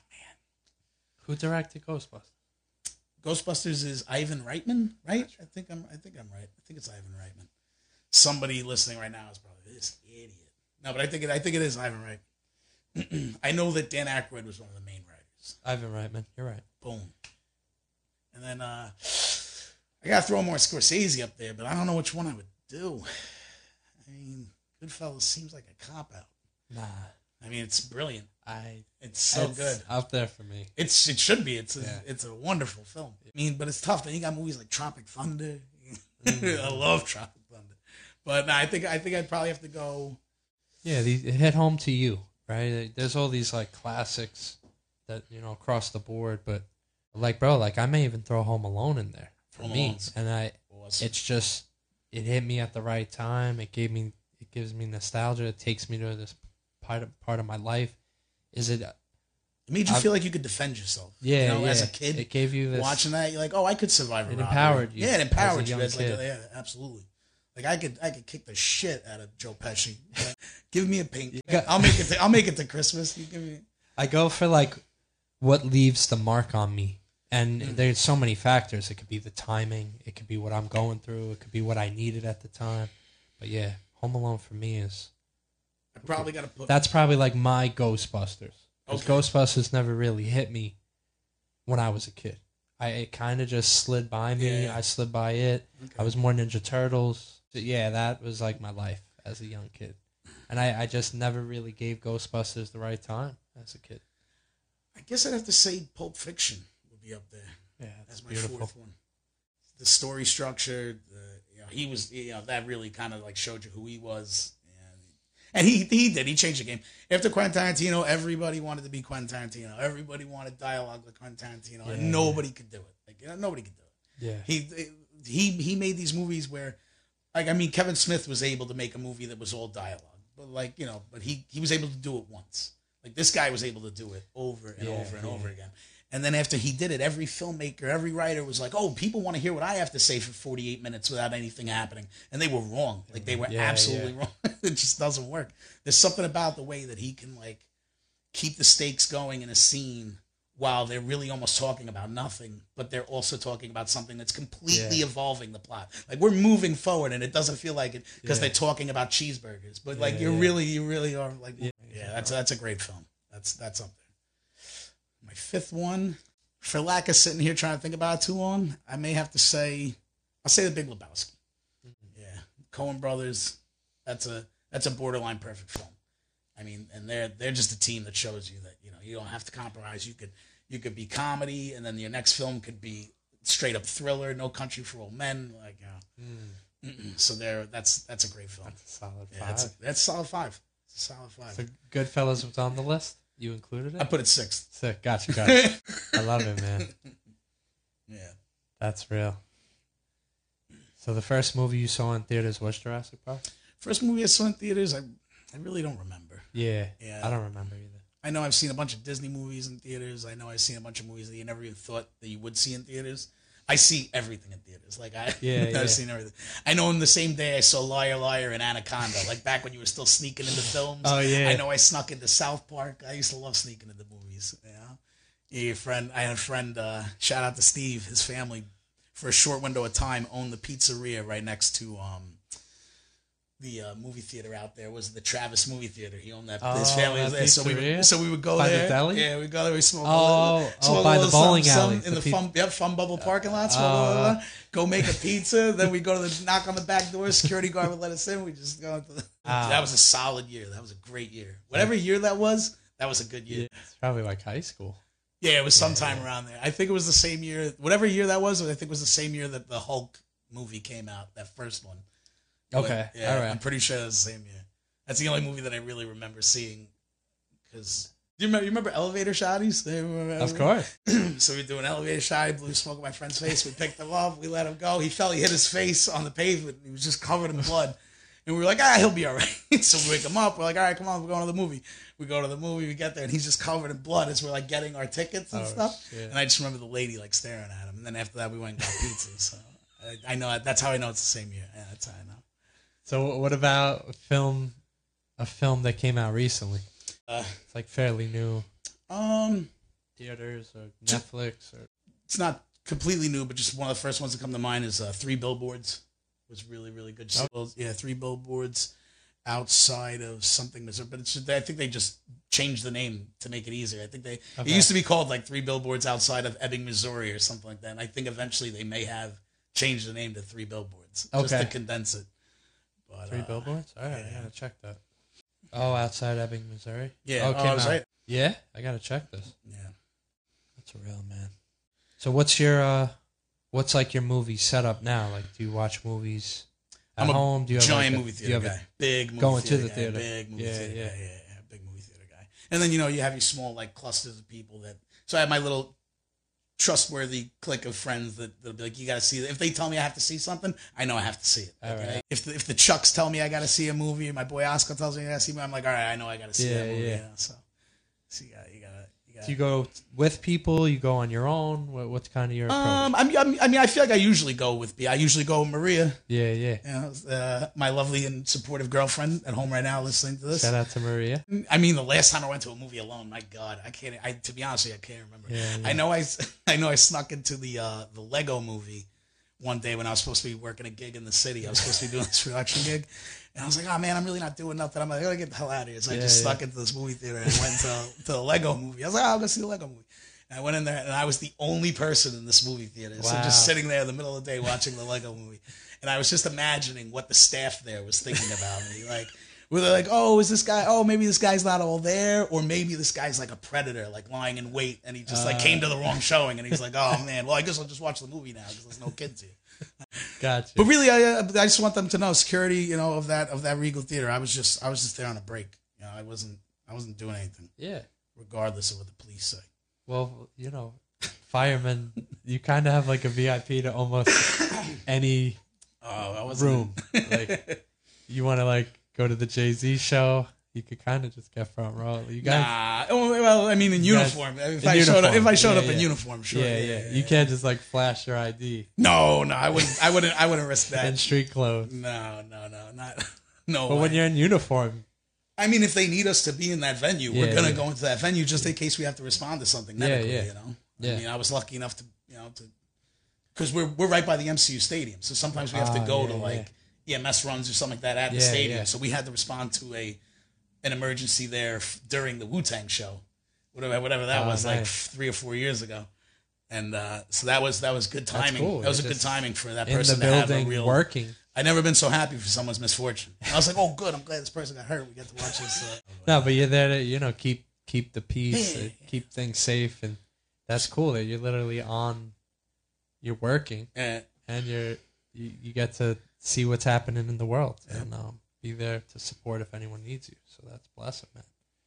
Speaker 1: Who directed Ghostbusters?
Speaker 2: Ghostbusters is Ivan Reitman, right? I think I'm. I think I'm right. I think it's Ivan Reitman. Somebody listening right now is probably this idiot. No, but I think it. I think it is Ivan Reitman. I know that Dan Aykroyd was one of the main writers.
Speaker 1: Ivan Reitman. You're right.
Speaker 2: Boom. And then uh, I gotta throw more Scorsese up there, but I don't know which one I would do. I mean, Goodfellas seems like a cop out.
Speaker 1: Nah.
Speaker 2: I mean, it's brilliant.
Speaker 1: I
Speaker 2: It's so
Speaker 1: it's
Speaker 2: good.
Speaker 1: up there for me.
Speaker 2: It's it should be. It's a,
Speaker 1: Yeah.
Speaker 2: it's a wonderful film. I mean, but it's tough. Then you got movies like Tropic Thunder. I love Tropic Thunder, but no, I think I think I'd probably have to go.
Speaker 1: Yeah, these it hit home to you, right? There's all these like classics that you know across the board, but like, bro, like I may even throw Home Alone in there for
Speaker 2: Home
Speaker 1: me,
Speaker 2: Alone's
Speaker 1: and I,
Speaker 2: awesome.
Speaker 1: it's just it hit me at the right time. It gave me, it gives me nostalgia. It takes me to this part of part of my life. Is it?
Speaker 2: It made you
Speaker 1: I've-
Speaker 2: feel like you could defend yourself.
Speaker 1: Yeah,
Speaker 2: you know,
Speaker 1: yeah.
Speaker 2: as a kid,
Speaker 1: it gave you this.
Speaker 2: watching that, you're like, oh, I could survive a
Speaker 1: It
Speaker 2: robbery.
Speaker 1: empowered you
Speaker 2: Yeah, it empowered
Speaker 1: as a
Speaker 2: you.
Speaker 1: young
Speaker 2: As like,
Speaker 1: kid.
Speaker 2: yeah, absolutely. Like I could, I could kick the shit out of Joe Pesci. Like, give me a pink.
Speaker 1: got-
Speaker 2: I'll make it. To, I'll make it to Christmas. You give me.
Speaker 1: I go for like what leaves the mark on me. And
Speaker 2: Mm.
Speaker 1: there's so many factors. It could be the timing. It could be what I'm going through. It could be what I needed at the time. But yeah, Home Alone for me is
Speaker 2: I probably got to put.
Speaker 1: that's probably like my Ghostbusters. Because
Speaker 2: Okay.
Speaker 1: Ghostbusters never really hit me when I was a kid. I it kind of just slid by me.
Speaker 2: Yeah.
Speaker 1: I slid by it.
Speaker 2: Okay.
Speaker 1: I was more Ninja Turtles. So yeah, that was like my life as a young kid. And I, I just never really gave Ghostbusters the right time as a kid.
Speaker 2: I guess I'd have to say Pulp Fiction would be up there.
Speaker 1: Yeah, that's
Speaker 2: That's my
Speaker 1: beautiful.
Speaker 2: fourth one. The story structure, the you know, he was you know that really kind of like showed you who he was, and, and he he did he changed the game after Quentin Tarantino. Everybody wanted to be Quentin Tarantino. Everybody wanted dialogue like Quentin Tarantino,
Speaker 1: Yeah.
Speaker 2: and nobody could do it. Like you know, nobody could do it.
Speaker 1: Yeah.
Speaker 2: He he he made these movies where, like I mean, Kevin Smith was able to make a movie that was all dialogue, but like you know, but he he was able to do it once. Like this guy was able to do it over and
Speaker 1: Yeah,
Speaker 2: over and
Speaker 1: yeah.
Speaker 2: over again. And then after he did it, every filmmaker, every writer was like, "Oh, people want to hear what I have to say for forty-eight minutes without anything happening," and they were wrong. Like they were
Speaker 1: Yeah,
Speaker 2: absolutely wrong. It just doesn't work. There's something about the way that he can like keep the stakes going in a scene while they're really almost talking about nothing, but they're also talking about something that's completely
Speaker 1: Yeah.
Speaker 2: evolving the plot. Like we're moving forward, and it doesn't feel like it because
Speaker 1: Yeah.
Speaker 2: they're talking about cheeseburgers. But like
Speaker 1: Yeah,
Speaker 2: you're
Speaker 1: yeah.
Speaker 2: really, you really are like, yeah,
Speaker 1: Yeah.
Speaker 2: that's that's a great film. That's that's up there. My fifth one, for lack of sitting here trying to think about it too long, I may have to say, I'll say The Big Lebowski.
Speaker 1: Mm-hmm.
Speaker 2: Yeah, Coen Brothers. That's a that's a borderline perfect film. I mean, and they're they're just a team that shows you that you know you don't have to compromise. You could you could be comedy, and then your next film could be straight up thriller. No Country for Old Men. Like, uh, mm-mm. So there, that's that's a great film.
Speaker 1: That's a solid
Speaker 2: Yeah,
Speaker 1: five.
Speaker 2: that's a, that's a solid five. It's a solid five.
Speaker 1: So Goodfellas was on the list. You included it.
Speaker 2: I put it sixth.
Speaker 1: Sick. Gotcha. Gotcha. I love it, man.
Speaker 2: Yeah.
Speaker 1: That's real. So the first movie you saw in theaters was Jurassic Park.
Speaker 2: First movie I saw in theaters, I I really don't remember.
Speaker 1: Yeah.
Speaker 2: Yeah.
Speaker 1: I don't remember either.
Speaker 2: I know I've seen a bunch of Disney movies in theaters. I know I've seen a bunch of movies that you never even thought that you would see in theaters. I see everything in theaters. Like I,
Speaker 1: Yeah,
Speaker 2: I've
Speaker 1: yeah.
Speaker 2: seen everything. I know on the same day I saw Liar Liar and Anaconda. Like back when you were still sneaking into films.
Speaker 1: Oh, yeah.
Speaker 2: I know I snuck into South Park. I used to love sneaking into movies. You know? Yeah, your friend. I had a friend. Uh, shout out to Steve. His family, for a short window of time, owned the pizzeria right next to um, the uh, movie theater out there. Was the Travis movie theater? He owned that. His
Speaker 1: Oh,
Speaker 2: family was
Speaker 1: that
Speaker 2: there, so we
Speaker 1: pizzeria?
Speaker 2: would, so we would go
Speaker 1: By the
Speaker 2: there.
Speaker 1: deli?
Speaker 2: Yeah, we go there. We smoke.
Speaker 1: Oh,
Speaker 2: a little,
Speaker 1: oh,
Speaker 2: smoke a
Speaker 1: by the
Speaker 2: little
Speaker 1: bowling
Speaker 2: something,
Speaker 1: alley,
Speaker 2: something in
Speaker 1: the
Speaker 2: the,
Speaker 1: pi-
Speaker 2: fun, yep, fun bubble parking lot. Smoke
Speaker 1: Oh.
Speaker 2: a little, go make a pizza. Then we go to the knock on the back door. Security guard would let us in. We just go. Into the,
Speaker 1: Ah.
Speaker 2: That was a solid year. That was a great year. Whatever year that was, that was a good year.
Speaker 1: Yeah, it's probably like high school.
Speaker 2: Yeah, it was sometime around there. I think it was the same year. Whatever year that was, I think it was the same year that the Hulk movie came out. That first one.
Speaker 1: Okay.
Speaker 2: But, yeah,
Speaker 1: All right.
Speaker 2: I'm pretty sure it was the same year. That's the only movie that I really remember seeing. Because do you remember? You remember elevator shotties? They were-
Speaker 1: Of course.
Speaker 2: So we do an elevator shot. He blew smoke in my friend's face. We picked him up. We let him go. He fell. He hit his face on the pavement. He was just covered in blood. And we were like, ah, he'll be all right. So we wake him up. We're like, all right, come on, we're going to the movie. We go to the movie. We get there, and he's just covered in blood as we're like getting our tickets and
Speaker 1: Oh,
Speaker 2: stuff.
Speaker 1: shit.
Speaker 2: And I just remember the lady like staring at him. And then after that, we went and got pizza. So I, I know that's how I know it's the same year. Yeah, that's how I know.
Speaker 1: So what about a film? A film that came out recently.
Speaker 2: Uh,
Speaker 1: It's like fairly new.
Speaker 2: um,
Speaker 1: Theaters or Netflix or.
Speaker 2: it's not completely new, but just one of the first ones that come to mind is uh, Three Billboards. Was really really good. Just, well, yeah, Three Billboards outside of something, Missouri, but it's I think they just changed the name to make it easier. I think they
Speaker 1: Okay.
Speaker 2: it used to be called like Three Billboards outside of Ebbing, Missouri, or something like that. And I think eventually they may have changed the name to Three Billboards just
Speaker 1: Okay.
Speaker 2: to condense it. But,
Speaker 1: Three
Speaker 2: uh,
Speaker 1: Billboards? All right,
Speaker 2: yeah.
Speaker 1: I gotta check that. Oh, outside Ebbing, Missouri.
Speaker 2: Yeah,
Speaker 1: Oh, it
Speaker 2: oh,
Speaker 1: came
Speaker 2: I was
Speaker 1: out.
Speaker 2: right.
Speaker 1: Yeah, I gotta check this.
Speaker 2: Yeah.
Speaker 1: That's a real man. So what's your uh, what's like your movie setup now? Like, do you watch movies at
Speaker 2: I'm a
Speaker 1: home? Do you have
Speaker 2: giant
Speaker 1: like a,
Speaker 2: movie
Speaker 1: do you
Speaker 2: theater
Speaker 1: have a-
Speaker 2: guy. Big movie
Speaker 1: going to
Speaker 2: theater
Speaker 1: the
Speaker 2: guy.
Speaker 1: theater.
Speaker 2: Big movie
Speaker 1: Yeah,
Speaker 2: theater
Speaker 1: yeah.
Speaker 2: guy. Yeah, yeah, big movie theater guy. And then, you know, you have your small, like, clusters of people that... So I have my little trustworthy clique of friends that, that'll be like, you got to see it. If they tell me I have to see something, I know I have to see it.
Speaker 1: All
Speaker 2: Okay?
Speaker 1: right.
Speaker 2: If the, if the Chucks tell me I got to see a movie, my boy Oscar tells me I got to see a movie, I'm like, all right, I know I got to see
Speaker 1: Yeah,
Speaker 2: that movie.
Speaker 1: yeah.
Speaker 2: Yeah. So, so you got you got to...
Speaker 1: Do you go with people? You go on your own? What, what's kind of your approach?
Speaker 2: Um, I'm, I'm, I mean, I feel like I usually go with I usually go with Maria,
Speaker 1: yeah, yeah.
Speaker 2: you know, uh, my lovely and supportive girlfriend at home right now listening to this.
Speaker 1: Shout out to Maria.
Speaker 2: I mean, the last time I went to a movie alone, my God, I can't. I to be honest with you, I can't remember.
Speaker 1: Yeah, yeah.
Speaker 2: I know I, I know I snuck into the uh, the Lego movie one day when I was supposed to be working a gig in the city. I was supposed to be doing this production gig, and I was like, oh man, I'm really not doing nothing. I'm like, I gotta get the hell out of here. So I
Speaker 1: Yeah,
Speaker 2: just
Speaker 1: yeah.
Speaker 2: snuck into this movie theater and went to to the Lego movie. I was like, oh, I'll go see the Lego movie. And I went in there, and I was the only person in this movie theater. So
Speaker 1: Wow.
Speaker 2: just sitting there in the middle of the day watching the Lego movie. And I was just imagining what the staff there was thinking about me. Like, were they like, oh, is this guy, oh, maybe this guy's not all there? Or maybe this guy's like a predator, like lying in wait, and he just like came to the wrong showing. And he's like, oh, man, well, I guess I'll just watch the movie now because there's no kids here.
Speaker 1: Gotcha.
Speaker 2: But really, I, uh, I just want them to know security, you know, of that of that Regal Theater. I was just I was just there on a break. You know, I wasn't I wasn't doing anything,
Speaker 1: yeah.
Speaker 2: regardless of what the police say.
Speaker 1: Well, you know, firemen, you kind of have like a V I P to almost any
Speaker 2: Oh, I wasn't
Speaker 1: room. Like, you want to like go to the Jay-Z show, you could kind of just get front row. You guys,
Speaker 2: Nah. Oh, well, I mean, in
Speaker 1: You guys-
Speaker 2: uniform. If
Speaker 1: in
Speaker 2: I showed up,
Speaker 1: uniform.
Speaker 2: if I showed
Speaker 1: Yeah,
Speaker 2: up in
Speaker 1: yeah.
Speaker 2: uniform, sure.
Speaker 1: yeah, yeah, You can't just like flash your I D
Speaker 2: No, no, I wouldn't. I wouldn't. I wouldn't risk
Speaker 1: in
Speaker 2: that.
Speaker 1: street clothes.
Speaker 2: No, no, no, not. No.
Speaker 1: But
Speaker 2: way.
Speaker 1: when you're in uniform,
Speaker 2: I mean, if they need us to be in that venue,
Speaker 1: Yeah,
Speaker 2: we're gonna
Speaker 1: yeah.
Speaker 2: go into that venue just in case we have to respond to something
Speaker 1: Yeah,
Speaker 2: medically.
Speaker 1: yeah.
Speaker 2: You know.
Speaker 1: Yeah.
Speaker 2: I mean, I was lucky enough to, you know, to, because we're we're right by the M C U stadium, so sometimes we have to
Speaker 1: Ah,
Speaker 2: go
Speaker 1: yeah,
Speaker 2: to like E M S runs or something like that at the
Speaker 1: Yeah,
Speaker 2: stadium.
Speaker 1: yeah.
Speaker 2: So we had to respond to a an emergency there f- during the Wu Tang show, whatever whatever that
Speaker 1: Oh,
Speaker 2: was, like
Speaker 1: nice.
Speaker 2: three or four years ago. And uh, so that was that was good timing.
Speaker 1: cool.
Speaker 2: That was a
Speaker 1: You're
Speaker 2: good
Speaker 1: just
Speaker 2: timing for that
Speaker 1: in the
Speaker 2: person to have a
Speaker 1: building
Speaker 2: real.
Speaker 1: working.
Speaker 2: I've never been so happy for someone's misfortune. I was like, oh, good. I'm glad this person got hurt. We get to watch this. Uh,
Speaker 1: No, but you're there to, you know, keep keep the peace,
Speaker 2: Yeah.
Speaker 1: uh, keep things safe, and that's cool that you're literally on. You're working,
Speaker 2: eh,
Speaker 1: and you're you, you get to see what's happening in the world, and um, be there to support if anyone needs you. So that's blessed, man.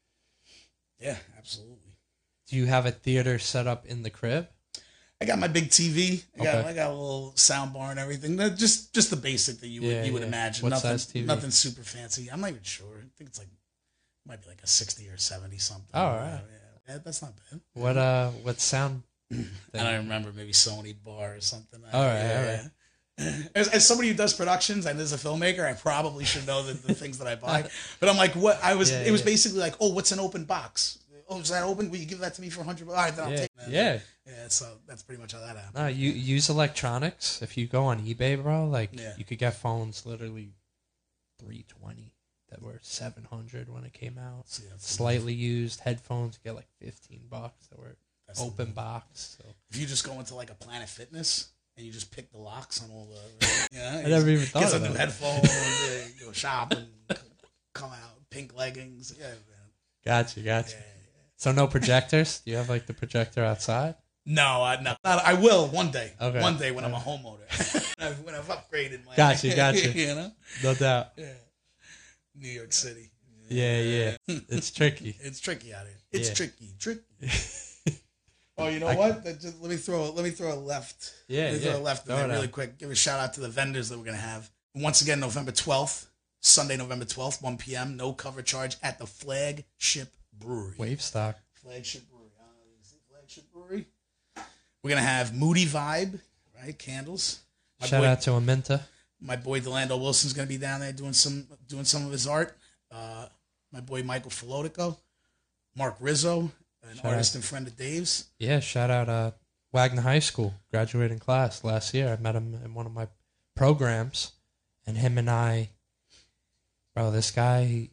Speaker 2: yeah, absolutely.
Speaker 1: Do you have a theater set up in the crib?
Speaker 2: I got my big T V. I got
Speaker 1: Okay.
Speaker 2: I got a little sound bar and everything. That- Just just the basic that you would
Speaker 1: Yeah,
Speaker 2: you would
Speaker 1: yeah.
Speaker 2: imagine.
Speaker 1: What
Speaker 2: nothing
Speaker 1: size T V?
Speaker 2: nothing super fancy. I'm not even sure. I think it's like might be like a sixty or seventy something.
Speaker 1: Oh, all right.
Speaker 2: Yeah, yeah, that's not bad.
Speaker 1: What uh, what sound?
Speaker 2: I don't remember, maybe Sony bar or something.
Speaker 1: All right,
Speaker 2: yeah,
Speaker 1: all
Speaker 2: yeah. As, as somebody who does productions and is a filmmaker, I probably should know the, the things that I buy. But I'm like, what? I was.
Speaker 1: Yeah,
Speaker 2: it was
Speaker 1: yeah.
Speaker 2: basically like, oh, what's an open box? Oh, is that open? Will you give that to me for a hundred? All right, then I'll
Speaker 1: Yeah,
Speaker 2: take that.
Speaker 1: yeah.
Speaker 2: Yeah. So that's pretty much how that happened.
Speaker 1: No, you use electronics. If you go on eBay, bro, like
Speaker 2: Yeah.
Speaker 1: you could get phones literally three twenty that were seven hundred when it came out.
Speaker 2: See, that's
Speaker 1: Slightly used headphones get like fifteen bucks that were
Speaker 2: That's
Speaker 1: open box. So
Speaker 2: If you just go into like a Planet Fitness and you just pick the locks on all the, yeah,
Speaker 1: I never even thought
Speaker 2: get some
Speaker 1: about
Speaker 2: new
Speaker 1: it.
Speaker 2: headphones, yeah, go shop and c- come out, pink leggings, yeah, man.
Speaker 1: Gotcha, gotcha.
Speaker 2: Yeah.
Speaker 1: So no projectors? Do you have like the projector outside?
Speaker 2: No, I no, not, I will one day.
Speaker 1: Okay.
Speaker 2: One day when I'm a homeowner, when, I've, when I've upgraded my,
Speaker 1: Gotcha, gotcha.
Speaker 2: you know,
Speaker 1: No doubt.
Speaker 2: yeah, New York City.
Speaker 1: Yeah, yeah. It's tricky.
Speaker 2: It's tricky out here. It's
Speaker 1: Yeah.
Speaker 2: tricky, tricky. Oh, you know
Speaker 1: I-
Speaker 2: what? That just, let me throw. Let me throw a left.
Speaker 1: Yeah,
Speaker 2: let me throw
Speaker 1: yeah.
Speaker 2: a left in
Speaker 1: Throw
Speaker 2: there
Speaker 1: it
Speaker 2: really
Speaker 1: out.
Speaker 2: quick. Give a shout out to the vendors that we're gonna have. Once again, November twelfth, Sunday, November twelfth, one p.m. No cover charge at the Flagship Brewery.
Speaker 1: Wave stock.
Speaker 2: Flagship Brewery. Uh, is it Flagship Brewery. We're gonna have Moody Vibe, right? Candles. My
Speaker 1: Shout
Speaker 2: boy,
Speaker 1: out to Aminta.
Speaker 2: my boy Delando Wilson's gonna be down there doing some doing some of his art. Uh, my boy Michael Filotico, Mark Rizzo, an
Speaker 1: Shout
Speaker 2: artist
Speaker 1: out.
Speaker 2: and friend of Dave's.
Speaker 1: Yeah, shout out uh, Wagner High School, graduating class last year. I met him in one of my programs, and him and I, bro, this guy, he,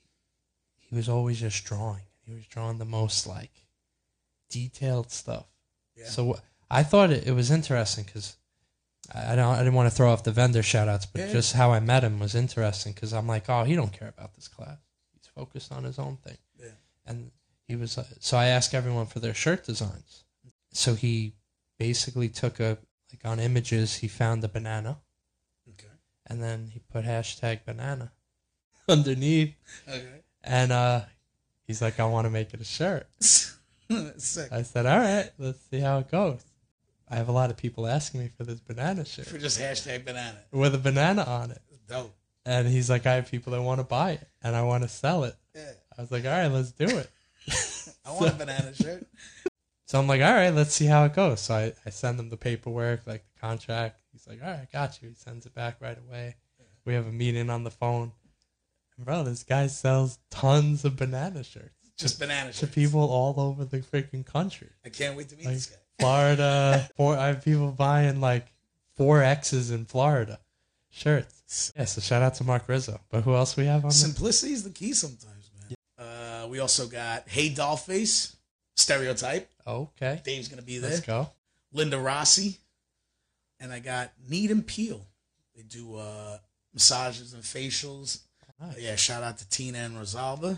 Speaker 1: he was always just drawing. He was drawing the most, like, detailed stuff.
Speaker 2: Yeah.
Speaker 1: So I thought it, it was interesting because I, I don't I didn't want to throw off the vendor shout outs, but
Speaker 2: Yeah.
Speaker 1: just how I met him was interesting because I'm like, oh, he don't care about this class. He's focused on his own thing.
Speaker 2: Yeah.
Speaker 1: And he was, uh, so I asked everyone for their shirt designs. So he basically took a, like on images, he found a banana.
Speaker 2: Okay.
Speaker 1: And then he put hashtag banana underneath.
Speaker 2: Okay.
Speaker 1: And uh, he's like, I want to make it a shirt.
Speaker 2: Sick.
Speaker 1: I said, all right, let's see how it goes. I have a lot of people asking me for this banana shirt.
Speaker 2: For just hashtag banana.
Speaker 1: With a banana on it.
Speaker 2: Dope.
Speaker 1: And he's like, I have people that want to buy it and I want to sell it.
Speaker 2: Yeah.
Speaker 1: I was like, all right, let's do it.
Speaker 2: I want a banana shirt.
Speaker 1: So I'm like, all right, let's see how it goes. So I, I send him the paperwork, like the contract. He's like, all right, got you. He sends it back right away. We have a meeting on the phone. And bro, this guy sells tons of banana shirts.
Speaker 2: Just banana
Speaker 1: To
Speaker 2: shirts.
Speaker 1: people all over the freaking country.
Speaker 2: I can't wait to meet
Speaker 1: Like
Speaker 2: this guy.
Speaker 1: Florida. four, I have people buying like four X's in Florida shirts. Yeah, so shout out to Mark Rizzo. But who else we have on there?
Speaker 2: Simplicity is the key sometimes, man. Uh, we also got Hey Dollface, Stereotype.
Speaker 1: Okay.
Speaker 2: Dave's going to be there.
Speaker 1: Let's go.
Speaker 2: Linda Rossi. And I got Need and Peel. They do uh, massages and facials.
Speaker 1: Nice.
Speaker 2: Yeah, shout out to Tina and Rosalba.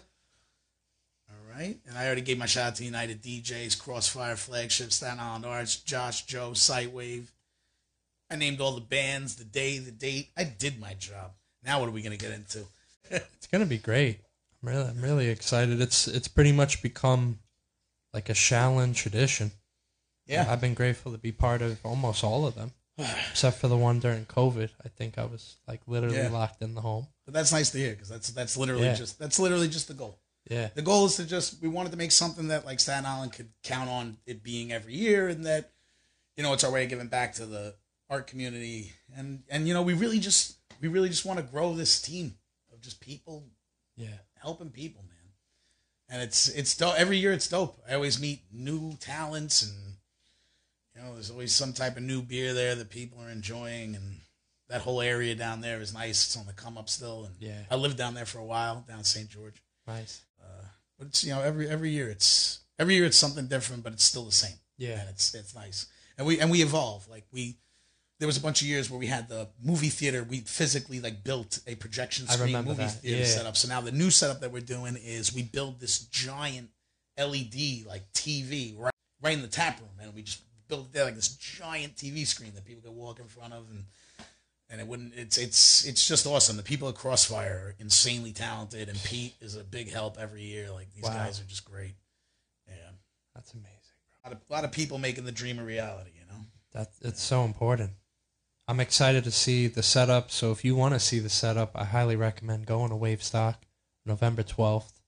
Speaker 2: All right. And I already gave my shout out to United D Js, Crossfire Flagship, Staten Island Arts, Josh, Joe, Sightwave. I named all the bands, the day, the date. I did my job. Now what are we going to get into?
Speaker 1: It's gonna be great. I'm really, I'm really excited. It's it's pretty much become like a Shaolin tradition.
Speaker 2: Yeah.
Speaker 1: I've been grateful to be part of almost all of them, except for the one during COVID. I think I was like literally
Speaker 2: Yeah.
Speaker 1: locked in the home.
Speaker 2: But that's nice to hear because that's that's literally
Speaker 1: Yeah.
Speaker 2: just that's literally just the goal.
Speaker 1: Yeah,
Speaker 2: The goal is to just we wanted to make something that like Staten Island could count on it being every year, and that you know it's our way of giving back to the art community, and and you know we really just we really just want to grow this team of just people
Speaker 1: yeah,
Speaker 2: helping people, man. And it's it's dope. Every year it's dope. I always meet new talents, and you know there's always some type of new beer there that people are enjoying, and that whole area down there is nice. It's on the come up still, and
Speaker 1: Yeah.
Speaker 2: I lived down there for a while down in Saint George.
Speaker 1: nice.
Speaker 2: But it's you know every every year it's every year it's something different, but it's still the same.
Speaker 1: Yeah.
Speaker 2: And it's it's nice, and we and we evolve. Like we, there was a bunch of years where we had the movie theater. We physically like built a projection
Speaker 1: I
Speaker 2: screen
Speaker 1: remember
Speaker 2: movie
Speaker 1: that.
Speaker 2: theater
Speaker 1: Yeah.
Speaker 2: setup. So now the new setup that we're doing is we build this giant L E D like T V right right in the tap room, and we just build it there like this giant T V screen that people can walk in front of, and and it wouldn't. It's it's it's just awesome. The people at Crossfire are insanely talented, and Pete is a big help every year. Like these
Speaker 1: Wow.
Speaker 2: guys are just great. Yeah.
Speaker 1: That's amazing.
Speaker 2: A lot, of, a lot of people making the dream a reality, you know?
Speaker 1: That it's so important. I'm excited to see the setup. So if you want to see the setup, I highly recommend going to Wavestock, November twelfth.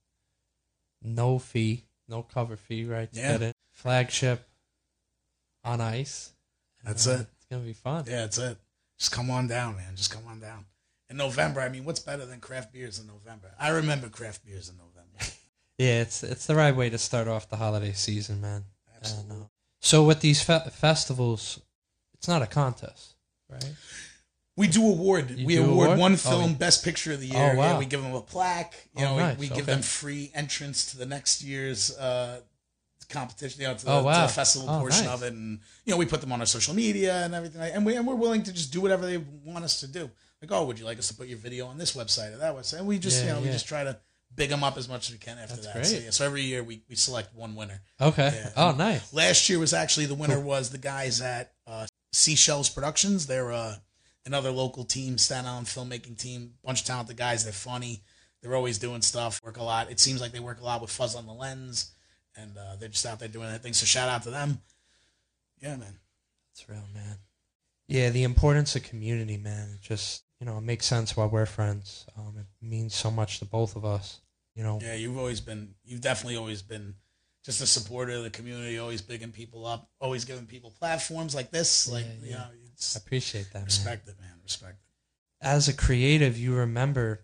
Speaker 1: No fee, no cover fee, right? To
Speaker 2: Yeah.
Speaker 1: get it. Flagship on ice.
Speaker 2: That's
Speaker 1: Uh,
Speaker 2: it.
Speaker 1: It's gonna be fun.
Speaker 2: Yeah, that's it. Just come on down, man. Just come on down. In November, I mean, what's better than craft beers in November? I remember craft beers in November.
Speaker 1: Yeah, it's it's the right way to start off the holiday season, man.
Speaker 2: Absolutely.
Speaker 1: And, uh, so with these fe- festivals, it's not a contest, right?
Speaker 2: We do award.
Speaker 1: You
Speaker 2: we
Speaker 1: do
Speaker 2: award,
Speaker 1: award?
Speaker 2: one
Speaker 1: Oh,
Speaker 2: film
Speaker 1: you-
Speaker 2: Best Picture of the
Speaker 1: Oh,
Speaker 2: Year.
Speaker 1: wow.
Speaker 2: Yeah, we give them a plaque. You
Speaker 1: Oh,
Speaker 2: know,
Speaker 1: nice.
Speaker 2: we, we give
Speaker 1: Okay.
Speaker 2: them free entrance to the next year's uh, competition. You know, to the,
Speaker 1: Oh,
Speaker 2: to
Speaker 1: wow.
Speaker 2: the festival
Speaker 1: Oh,
Speaker 2: portion
Speaker 1: nice.
Speaker 2: of it, and you know, we put them on our social media and everything. And we and we're willing to just do whatever they want us to do. Like, oh, would you like us to put your video on this website or that website? And we just,
Speaker 1: Yeah,
Speaker 2: you know, we
Speaker 1: yeah.
Speaker 2: just try to big them up as much as we can after
Speaker 1: That's
Speaker 2: that.
Speaker 1: great.
Speaker 2: So, yeah, so every year we, we select one winner.
Speaker 1: Okay.
Speaker 2: Yeah.
Speaker 1: Oh, nice.
Speaker 2: Last year was actually the winner was the guys at uh, Seashells Productions. They're uh, another local team, Staten Island filmmaking team. Bunch of talented guys. They're funny. They're always doing stuff. Work a lot. It seems like they work a lot with Fuzz on the Lens, and uh, they're just out there doing that thing. So shout out to them. Yeah, man.
Speaker 1: That's real, man. Yeah, the importance of community, man. It just, you know, it makes sense why we're friends. Um, it means so much to both of us. You know,
Speaker 2: Yeah, you've always been. You've definitely always been just a supporter of the community. Always bigging people up. Always giving people platforms like this. Like
Speaker 1: Yeah,
Speaker 2: you
Speaker 1: yeah.
Speaker 2: know, it's,
Speaker 1: I appreciate that, man.
Speaker 2: respect it, man. Respect it.
Speaker 1: As a creative, you remember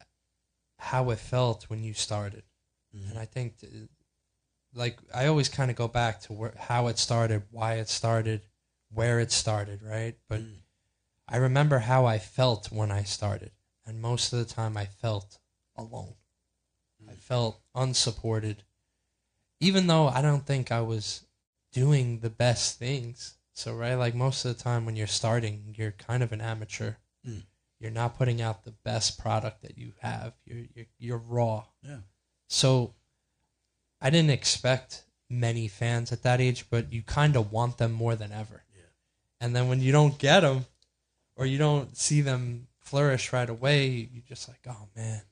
Speaker 1: how it felt when you started.
Speaker 2: Mhm.
Speaker 1: And I think, th- like, I always kind of go back to where, how it started, why it started, where it started, right? But
Speaker 2: Mm.
Speaker 1: I remember how I felt when I started. And most of the time I felt alone. I felt unsupported. Even though I don't think I was doing the best things. So, right, like most of the time when you're starting, you're kind of an amateur.
Speaker 2: Mm.
Speaker 1: you're not putting out the best product that you have. You're you're, you're raw.
Speaker 2: Yeah.
Speaker 1: So I didn't expect many fans at that age, but you kind of want them more than ever.
Speaker 2: Yeah.
Speaker 1: And then when you don't get them, or you don't see them flourish right away, you're just like, oh man.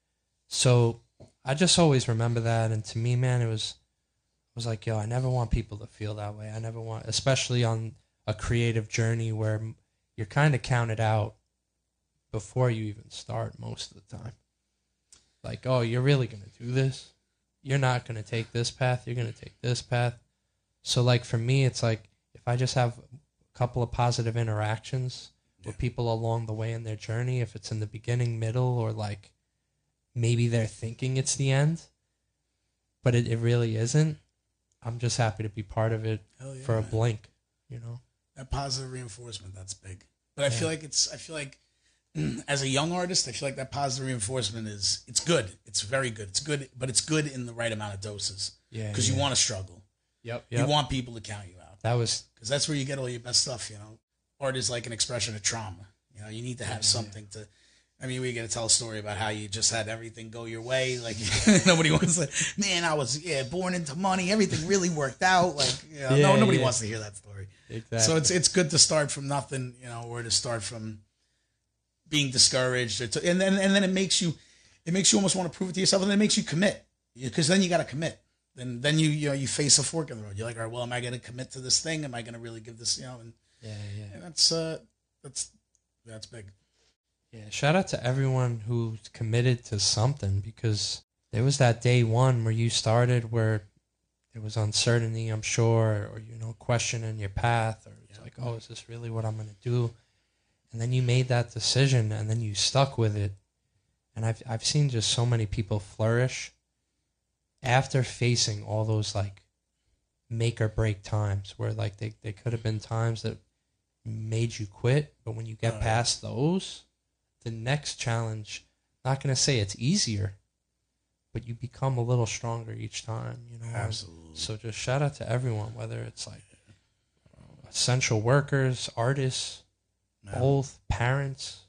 Speaker 1: So I just always remember that, and to me, man, it was it was like, yo, I never want people to feel that way. I never want, especially on a creative journey where you're kind of counted out before you even start most of the time. Like, oh, you're really gonna do this? You're not going to take this path. You're going to take this path. So, like, for me, it's like if I just have a couple of positive interactions yeah. with people along the way in their journey, if it's in the beginning, middle, or, like, maybe they're thinking it's the end, but it, it really isn't, I'm just happy to be part of it yeah, for a man. blink, you know?
Speaker 2: That positive reinforcement, that's big. But I yeah. feel like it's, I feel like, as a young artist, I feel like that positive reinforcement is, it's good. It's very good. It's good, but it's good in the right amount of doses.
Speaker 1: Yeah.
Speaker 2: Because
Speaker 1: yeah.
Speaker 2: you want to struggle.
Speaker 1: Yep, yep.
Speaker 2: You want people to count you out.
Speaker 1: That was...
Speaker 2: Because that's where you get all your best stuff, you know. Art is like an expression of trauma. You know, you need to have yeah, something yeah. to... I mean, we got to tell a story about how you just had everything go your way. Like, nobody wants to... Man, I was, yeah, born into money. Everything really worked out. Like, you know, yeah, no, nobody yeah. wants to hear that story.
Speaker 1: Exactly.
Speaker 2: So it's it's good to start from nothing, you know, or to start from... being discouraged, or to, and then and then it makes you, it makes you almost want to prove it to yourself, and then it makes you commit, because then you got to commit. Then then you you know you face a fork in the road. You're like, all right, well, am I going to commit to this thing? Am I going to really give this, you know? And
Speaker 1: yeah, yeah,
Speaker 2: and that's uh that's that's big.
Speaker 1: Yeah, shout out to everyone who's committed to something, because there was that day one where you started where there was uncertainty, I'm sure, or you know, questioning your path, or it's yeah. like, oh, is this really what I'm going to do? And then you made that decision, and then you stuck with it. And I've I've seen just so many people flourish after facing all those like make or break times where like they, they could have been times that made you quit, but when you get right. past those, the next challenge, not gonna say it's easier, but you become a little stronger each time, you know.
Speaker 2: Absolutely.
Speaker 1: So just shout out to everyone, whether it's like essential workers, artists, Man. both parents,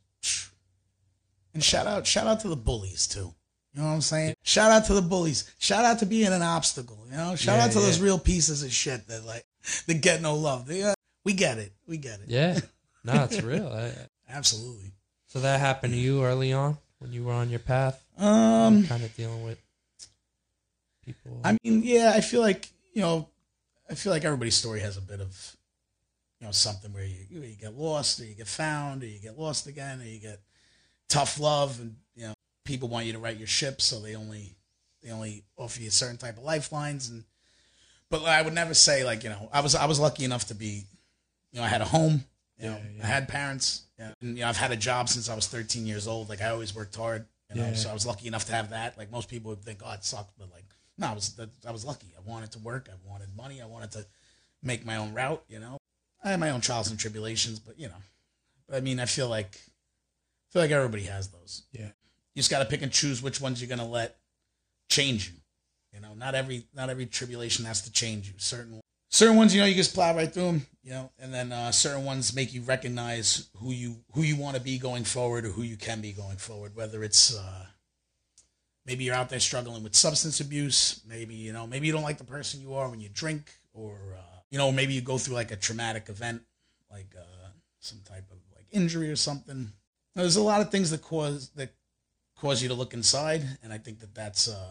Speaker 2: and shout out, shout out to the bullies too. You know what I'm saying? Shout out to the bullies. Shout out to being an obstacle. You know, shout yeah, out to yeah. those real pieces of shit that like that get no love. They, uh, we get it. We get it.
Speaker 1: Yeah, no, it's real. I,
Speaker 2: Absolutely.
Speaker 1: So that happened to you early on when you were on your path.
Speaker 2: Um,
Speaker 1: kind of dealing with people.
Speaker 2: I mean, yeah, I feel like you know, I feel like everybody's story has a bit of. You know, something where you you get lost, or you get found, or you get lost again, or you get tough love, and you know people want you to right your ship, so they only they only offer you certain type of lifelines. And but I would never say like you know I was I was lucky enough to be, you know, I had a home, you know, yeah, yeah. I had parents, you know, and you know I've had a job since I was thirteen years old. Like I always worked hard, you know, yeah. so I was lucky enough to have that. Like most people would think, oh, it sucked, but like no, I was I was lucky. I wanted to work, I wanted money, I wanted to make my own route, you know. I had my own trials and tribulations, but you know, but I mean, I feel like, I feel like everybody has those.
Speaker 1: Yeah.
Speaker 2: You just got to pick and choose which ones you're going to let change you. You know, not every, not every tribulation has to change you. Certain, certain ones, you know, you just plow right through them, you know, and then uh, certain ones make you recognize who you, who you want to be going forward, or who you can be going forward. Whether it's, uh, maybe you're out there struggling with substance abuse. Maybe, you know, maybe you don't like the person you are when you drink, or, uh, you know, maybe you go through like a traumatic event, like uh, some type of like injury or something. There's a lot of things that cause that cause you to look inside, and I think that that's, uh,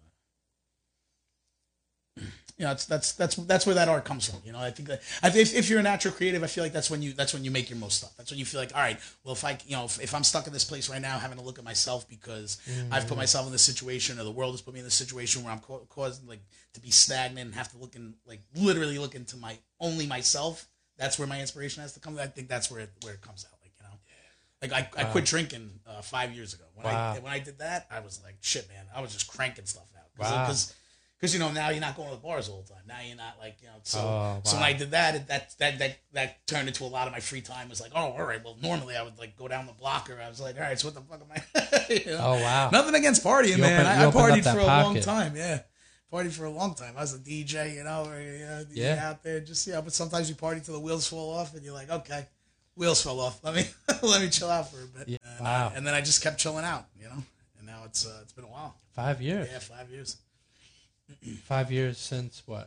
Speaker 2: you know, it's, that's that's that's where that art comes from. You know, I think that I think if, if you're a natural creative, I feel like that's when you that's when you make your most stuff. That's when you feel like, all right, well, if I you know if, if I'm stuck in this place right now, having to look at myself because mm. I've put myself in this situation, or the world has put me in this situation where I'm ca- caused like to be stagnant and have to look in like literally look into my only myself. That's where my inspiration has to come. I think that's where it, where it comes out. Like you know, like I, wow. I quit drinking uh, five years ago. When wow. I when I did that, I was like, shit, man, I was just cranking stuff out. Cause, wow. Because Because you know now you're not going to the bars all the time. Now you're not like you know. So, oh, wow. so when I did that, it, that that that that turned into a lot of my free time. It was like, oh, all right. Well, normally I would like go down the block, or I was like, all right. So what the fuck am I? you know?
Speaker 1: Oh wow.
Speaker 2: Nothing against partying, you man. Open, I, I partied for a pocket. long time. Yeah, partied for a long time. I was a D J, you know, or, you know, yeah, out there just yeah. But sometimes you party till the wheels fall off, and you're like, okay, wheels fell off. Let me let me chill out for a bit.
Speaker 1: Yeah.
Speaker 2: And,
Speaker 1: Wow.
Speaker 2: uh, and then I just kept chilling out, you know. And now it's uh, it's been a while.
Speaker 1: Five years.
Speaker 2: Yeah, five years.
Speaker 1: Five years since what?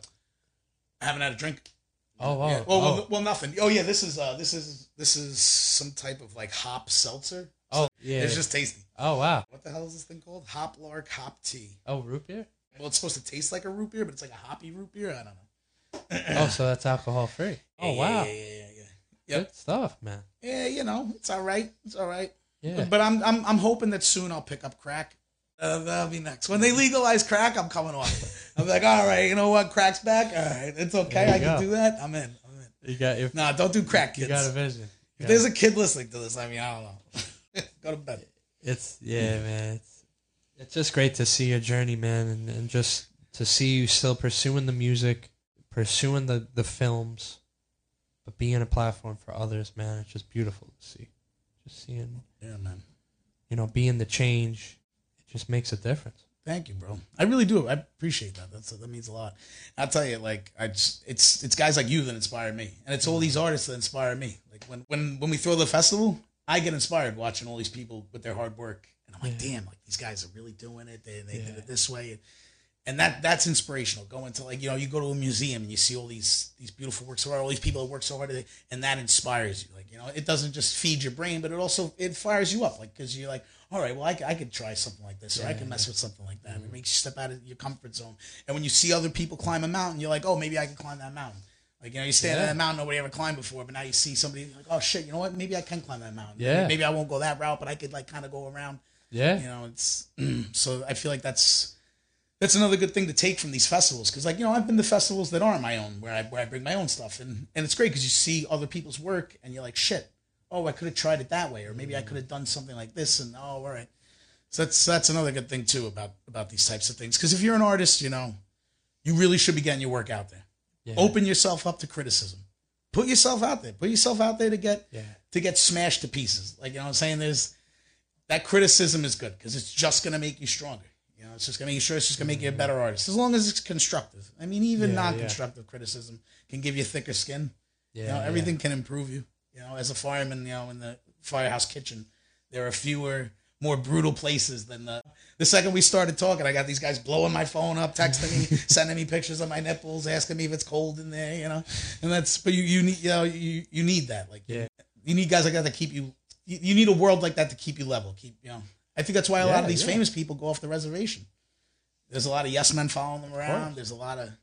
Speaker 2: I haven't had a drink.
Speaker 1: Oh, wow.
Speaker 2: Yeah. Well,
Speaker 1: oh.
Speaker 2: well, well, nothing. Oh yeah, this is uh, this is this is some type of like hop seltzer.
Speaker 1: Oh, yeah.
Speaker 2: It's just tasty.
Speaker 1: Oh, wow.
Speaker 2: What the hell is this thing called? Hop Lark Hop Tea.
Speaker 1: Oh, root beer?
Speaker 2: Well, it's supposed to taste like a root beer, but it's like a hoppy root beer. I don't know.
Speaker 1: Oh, so that's alcohol free. Oh,
Speaker 2: yeah,
Speaker 1: wow.
Speaker 2: Yeah, yeah, yeah, yeah. Yep.
Speaker 1: Good stuff, man.
Speaker 2: Yeah, you know, it's all right. It's all right.
Speaker 1: Yeah.
Speaker 2: But I'm I'm I'm hoping that soon I'll pick up crack. Uh, that'll be next. When they legalize crack, I'm coming off. I'm like, all right, you know what? Crack's back. All right, it's okay. I can
Speaker 1: go.
Speaker 2: do that. I'm in. I'm in.
Speaker 1: You got if
Speaker 2: Nah, don't do crack, kids.
Speaker 1: you got a vision.
Speaker 2: If there's a kid listening to this, I mean, I don't know. Go to bed.
Speaker 1: It's yeah, man. It's it's just great to see your journey, man, and, and just to see you still pursuing the music, pursuing the, the films, but being a platform for others, man. It's just beautiful to see. Just seeing,
Speaker 2: Yeah, man.
Speaker 1: you know, being the change. It just makes a difference.
Speaker 2: Thank you, bro. I really do. I appreciate that. That's that means a lot. I'll tell you, like, I just it's it's guys like you that inspire me, and it's all these artists that inspire me. Like when when when we throw the festival, I get inspired watching all these people with their hard work, and I'm like,
Speaker 1: Yeah.
Speaker 2: damn, like these guys are really doing it. They they
Speaker 1: Yeah.
Speaker 2: did it this way, and, and that that's inspirational. Going to like you know you go to a museum and you see all these these beautiful works of art, all these people that work so hard, and that inspires you. Like you know, it doesn't just feed your brain, but it also it fires you up. Like because you're like, all right, well I, c- I could try something like this, or I
Speaker 1: Yeah,
Speaker 2: can mess with something like that. It makes you step out of your comfort zone. And when you see other people climb a mountain, you're like, oh, maybe I can climb that mountain. Like, you know, you stand
Speaker 1: Yeah.
Speaker 2: on a mountain nobody ever climbed before, but now you see somebody like, oh shit, you know what? Maybe I can climb that mountain.
Speaker 1: Yeah.
Speaker 2: Maybe I won't go that route, but I could like kind of go around.
Speaker 1: Yeah.
Speaker 2: You know, it's so I feel like that's that's another good thing to take from these festivals because, like, you know, I've been to festivals that aren't my own where I where I bring my own stuff, and and it's great because you see other people's work and you're like, shit, oh, I could have tried it that way, or maybe I could have done something like this, and oh, all right. So that's that's another good thing too about about these types of things because if you're an artist, you know, you really should be getting your work out there.
Speaker 1: Yeah.
Speaker 2: Open yourself up to criticism. Put yourself out there. Put yourself out there to get
Speaker 1: Yeah.
Speaker 2: to get smashed to pieces. Like you know what I'm saying? There's that criticism is good because it's just gonna make you stronger. You know, it's just gonna make you sure it's just gonna make you a better artist. As long as it's constructive. I mean, even
Speaker 1: Yeah,
Speaker 2: non-constructive criticism can give you thicker skin.
Speaker 1: Yeah.
Speaker 2: You know, everything can improve you. You know, as a fireman, you know, in the firehouse kitchen, there are fewer, more brutal places than the. The second we started talking, I got these guys blowing my phone up, texting me, sending me pictures of my nipples, asking me if it's cold in there, you know. And that's, but you, you need, you know, you, you need that, like,
Speaker 1: Yeah.
Speaker 2: you need guys like that to keep you. You, you need a world like that to keep you level. Keep, you know. I think that's why a
Speaker 1: Yeah,
Speaker 2: lot of these
Speaker 1: yeah.
Speaker 2: famous people go off the reservation. There's a lot of yes men following them around.
Speaker 1: course.
Speaker 2: There's a lot of,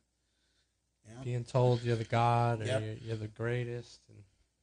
Speaker 2: you know,
Speaker 1: Being told you're the god or
Speaker 2: Yep.
Speaker 1: you're, you're the greatest. And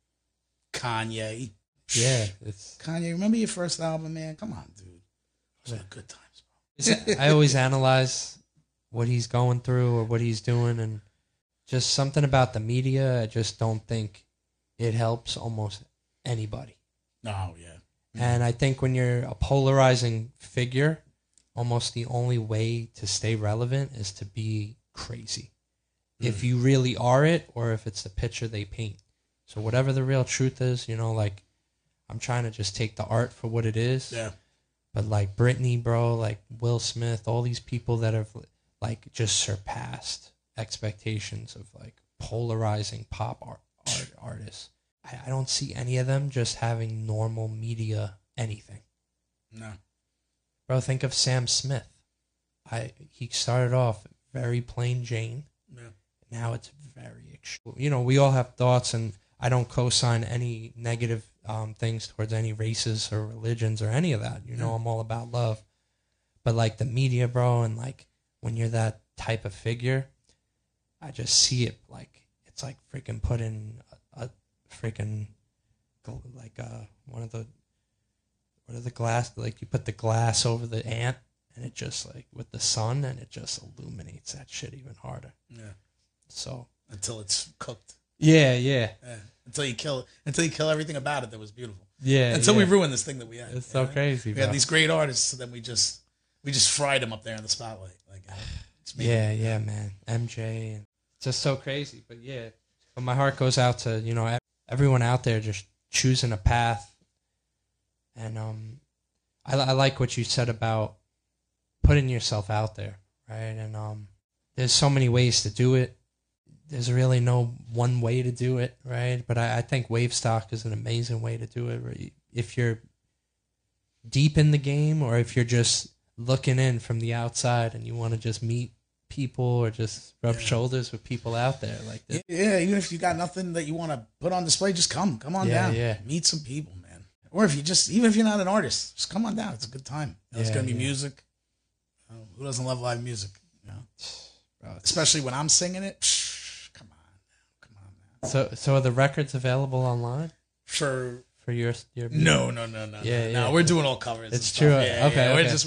Speaker 2: Kanye.
Speaker 1: yeah, it's.
Speaker 2: Kanye, remember your first album, man? Come on, dude. Those were good times, bro.
Speaker 1: I always analyze what he's going through or what he's doing, and just something about the media. I just don't think it helps almost anybody.
Speaker 2: Oh, yeah.
Speaker 1: And I think when you're a polarizing figure, almost the only way to stay relevant is to be crazy. If you really are it, or if it's the picture they paint. So whatever the real truth is, you know, like I'm trying to just take the art for what it is.
Speaker 2: Yeah.
Speaker 1: But like Britney, bro, like Will Smith, all these people that have like just surpassed expectations of like polarizing pop art, art artists. I, I don't see any of them just having normal media anything.
Speaker 2: No.
Speaker 1: Bro, think of Sam Smith. I he started off very plain Jane.
Speaker 2: Yeah.
Speaker 1: Now it's very, ex- you know, we all have thoughts, and I don't co-sign any negative um, things towards any races or religions or any of that. You know, I'm all about love. But like the media, bro, and like when you're that type of figure, I just see it like it's like freaking putting a, a freaking gl- like uh one of the what are the glass like you put the glass over the ant and it just like with the sun and it just illuminates that shit even harder.
Speaker 2: Yeah.
Speaker 1: So
Speaker 2: Until it's cooked.
Speaker 1: yeah, yeah,
Speaker 2: Yeah. Until you kill until you kill everything about it that was beautiful.
Speaker 1: yeah.
Speaker 2: Until
Speaker 1: yeah.
Speaker 2: we ruin this thing that we had.
Speaker 1: It's
Speaker 2: you
Speaker 1: so
Speaker 2: know?
Speaker 1: crazy,
Speaker 2: We
Speaker 1: bro.
Speaker 2: had these great artists, and then we just we just fried them up there in the spotlight. Like, uh, it's me.
Speaker 1: Yeah, yeah, man. M J, and it's just so crazy. But yeah, but my heart goes out to you know ev- everyone out there just choosing a path. And um, I, I like what you said about putting yourself out there, right? And um, there's so many ways to do it. there's really no one way to do it, right? But I, I think Wavestock is an amazing way to do it. Right? If you're deep in the game, or if you're just looking in from the outside and you want to just meet people or just rub yeah. shoulders with people out there like this.
Speaker 2: Yeah, even if you got nothing that you want to put on display, just come, come on
Speaker 1: yeah,
Speaker 2: down,
Speaker 1: yeah.
Speaker 2: meet some people, man. Or if you just, even if you're not an artist, just come on down. It's a good time. You know, yeah, it's gonna be yeah. music. Uh, who doesn't love live music? You know, Bro, especially when I'm singing it. Psh, come on, come on, man.
Speaker 1: So, so are the records available online
Speaker 2: for
Speaker 1: for your your?
Speaker 2: No, no, no, no.
Speaker 1: Yeah,
Speaker 2: no.
Speaker 1: yeah.
Speaker 2: No, we're doing all covers.
Speaker 1: It's true.
Speaker 2: Yeah,
Speaker 1: okay,
Speaker 2: yeah.
Speaker 1: okay.
Speaker 2: We're just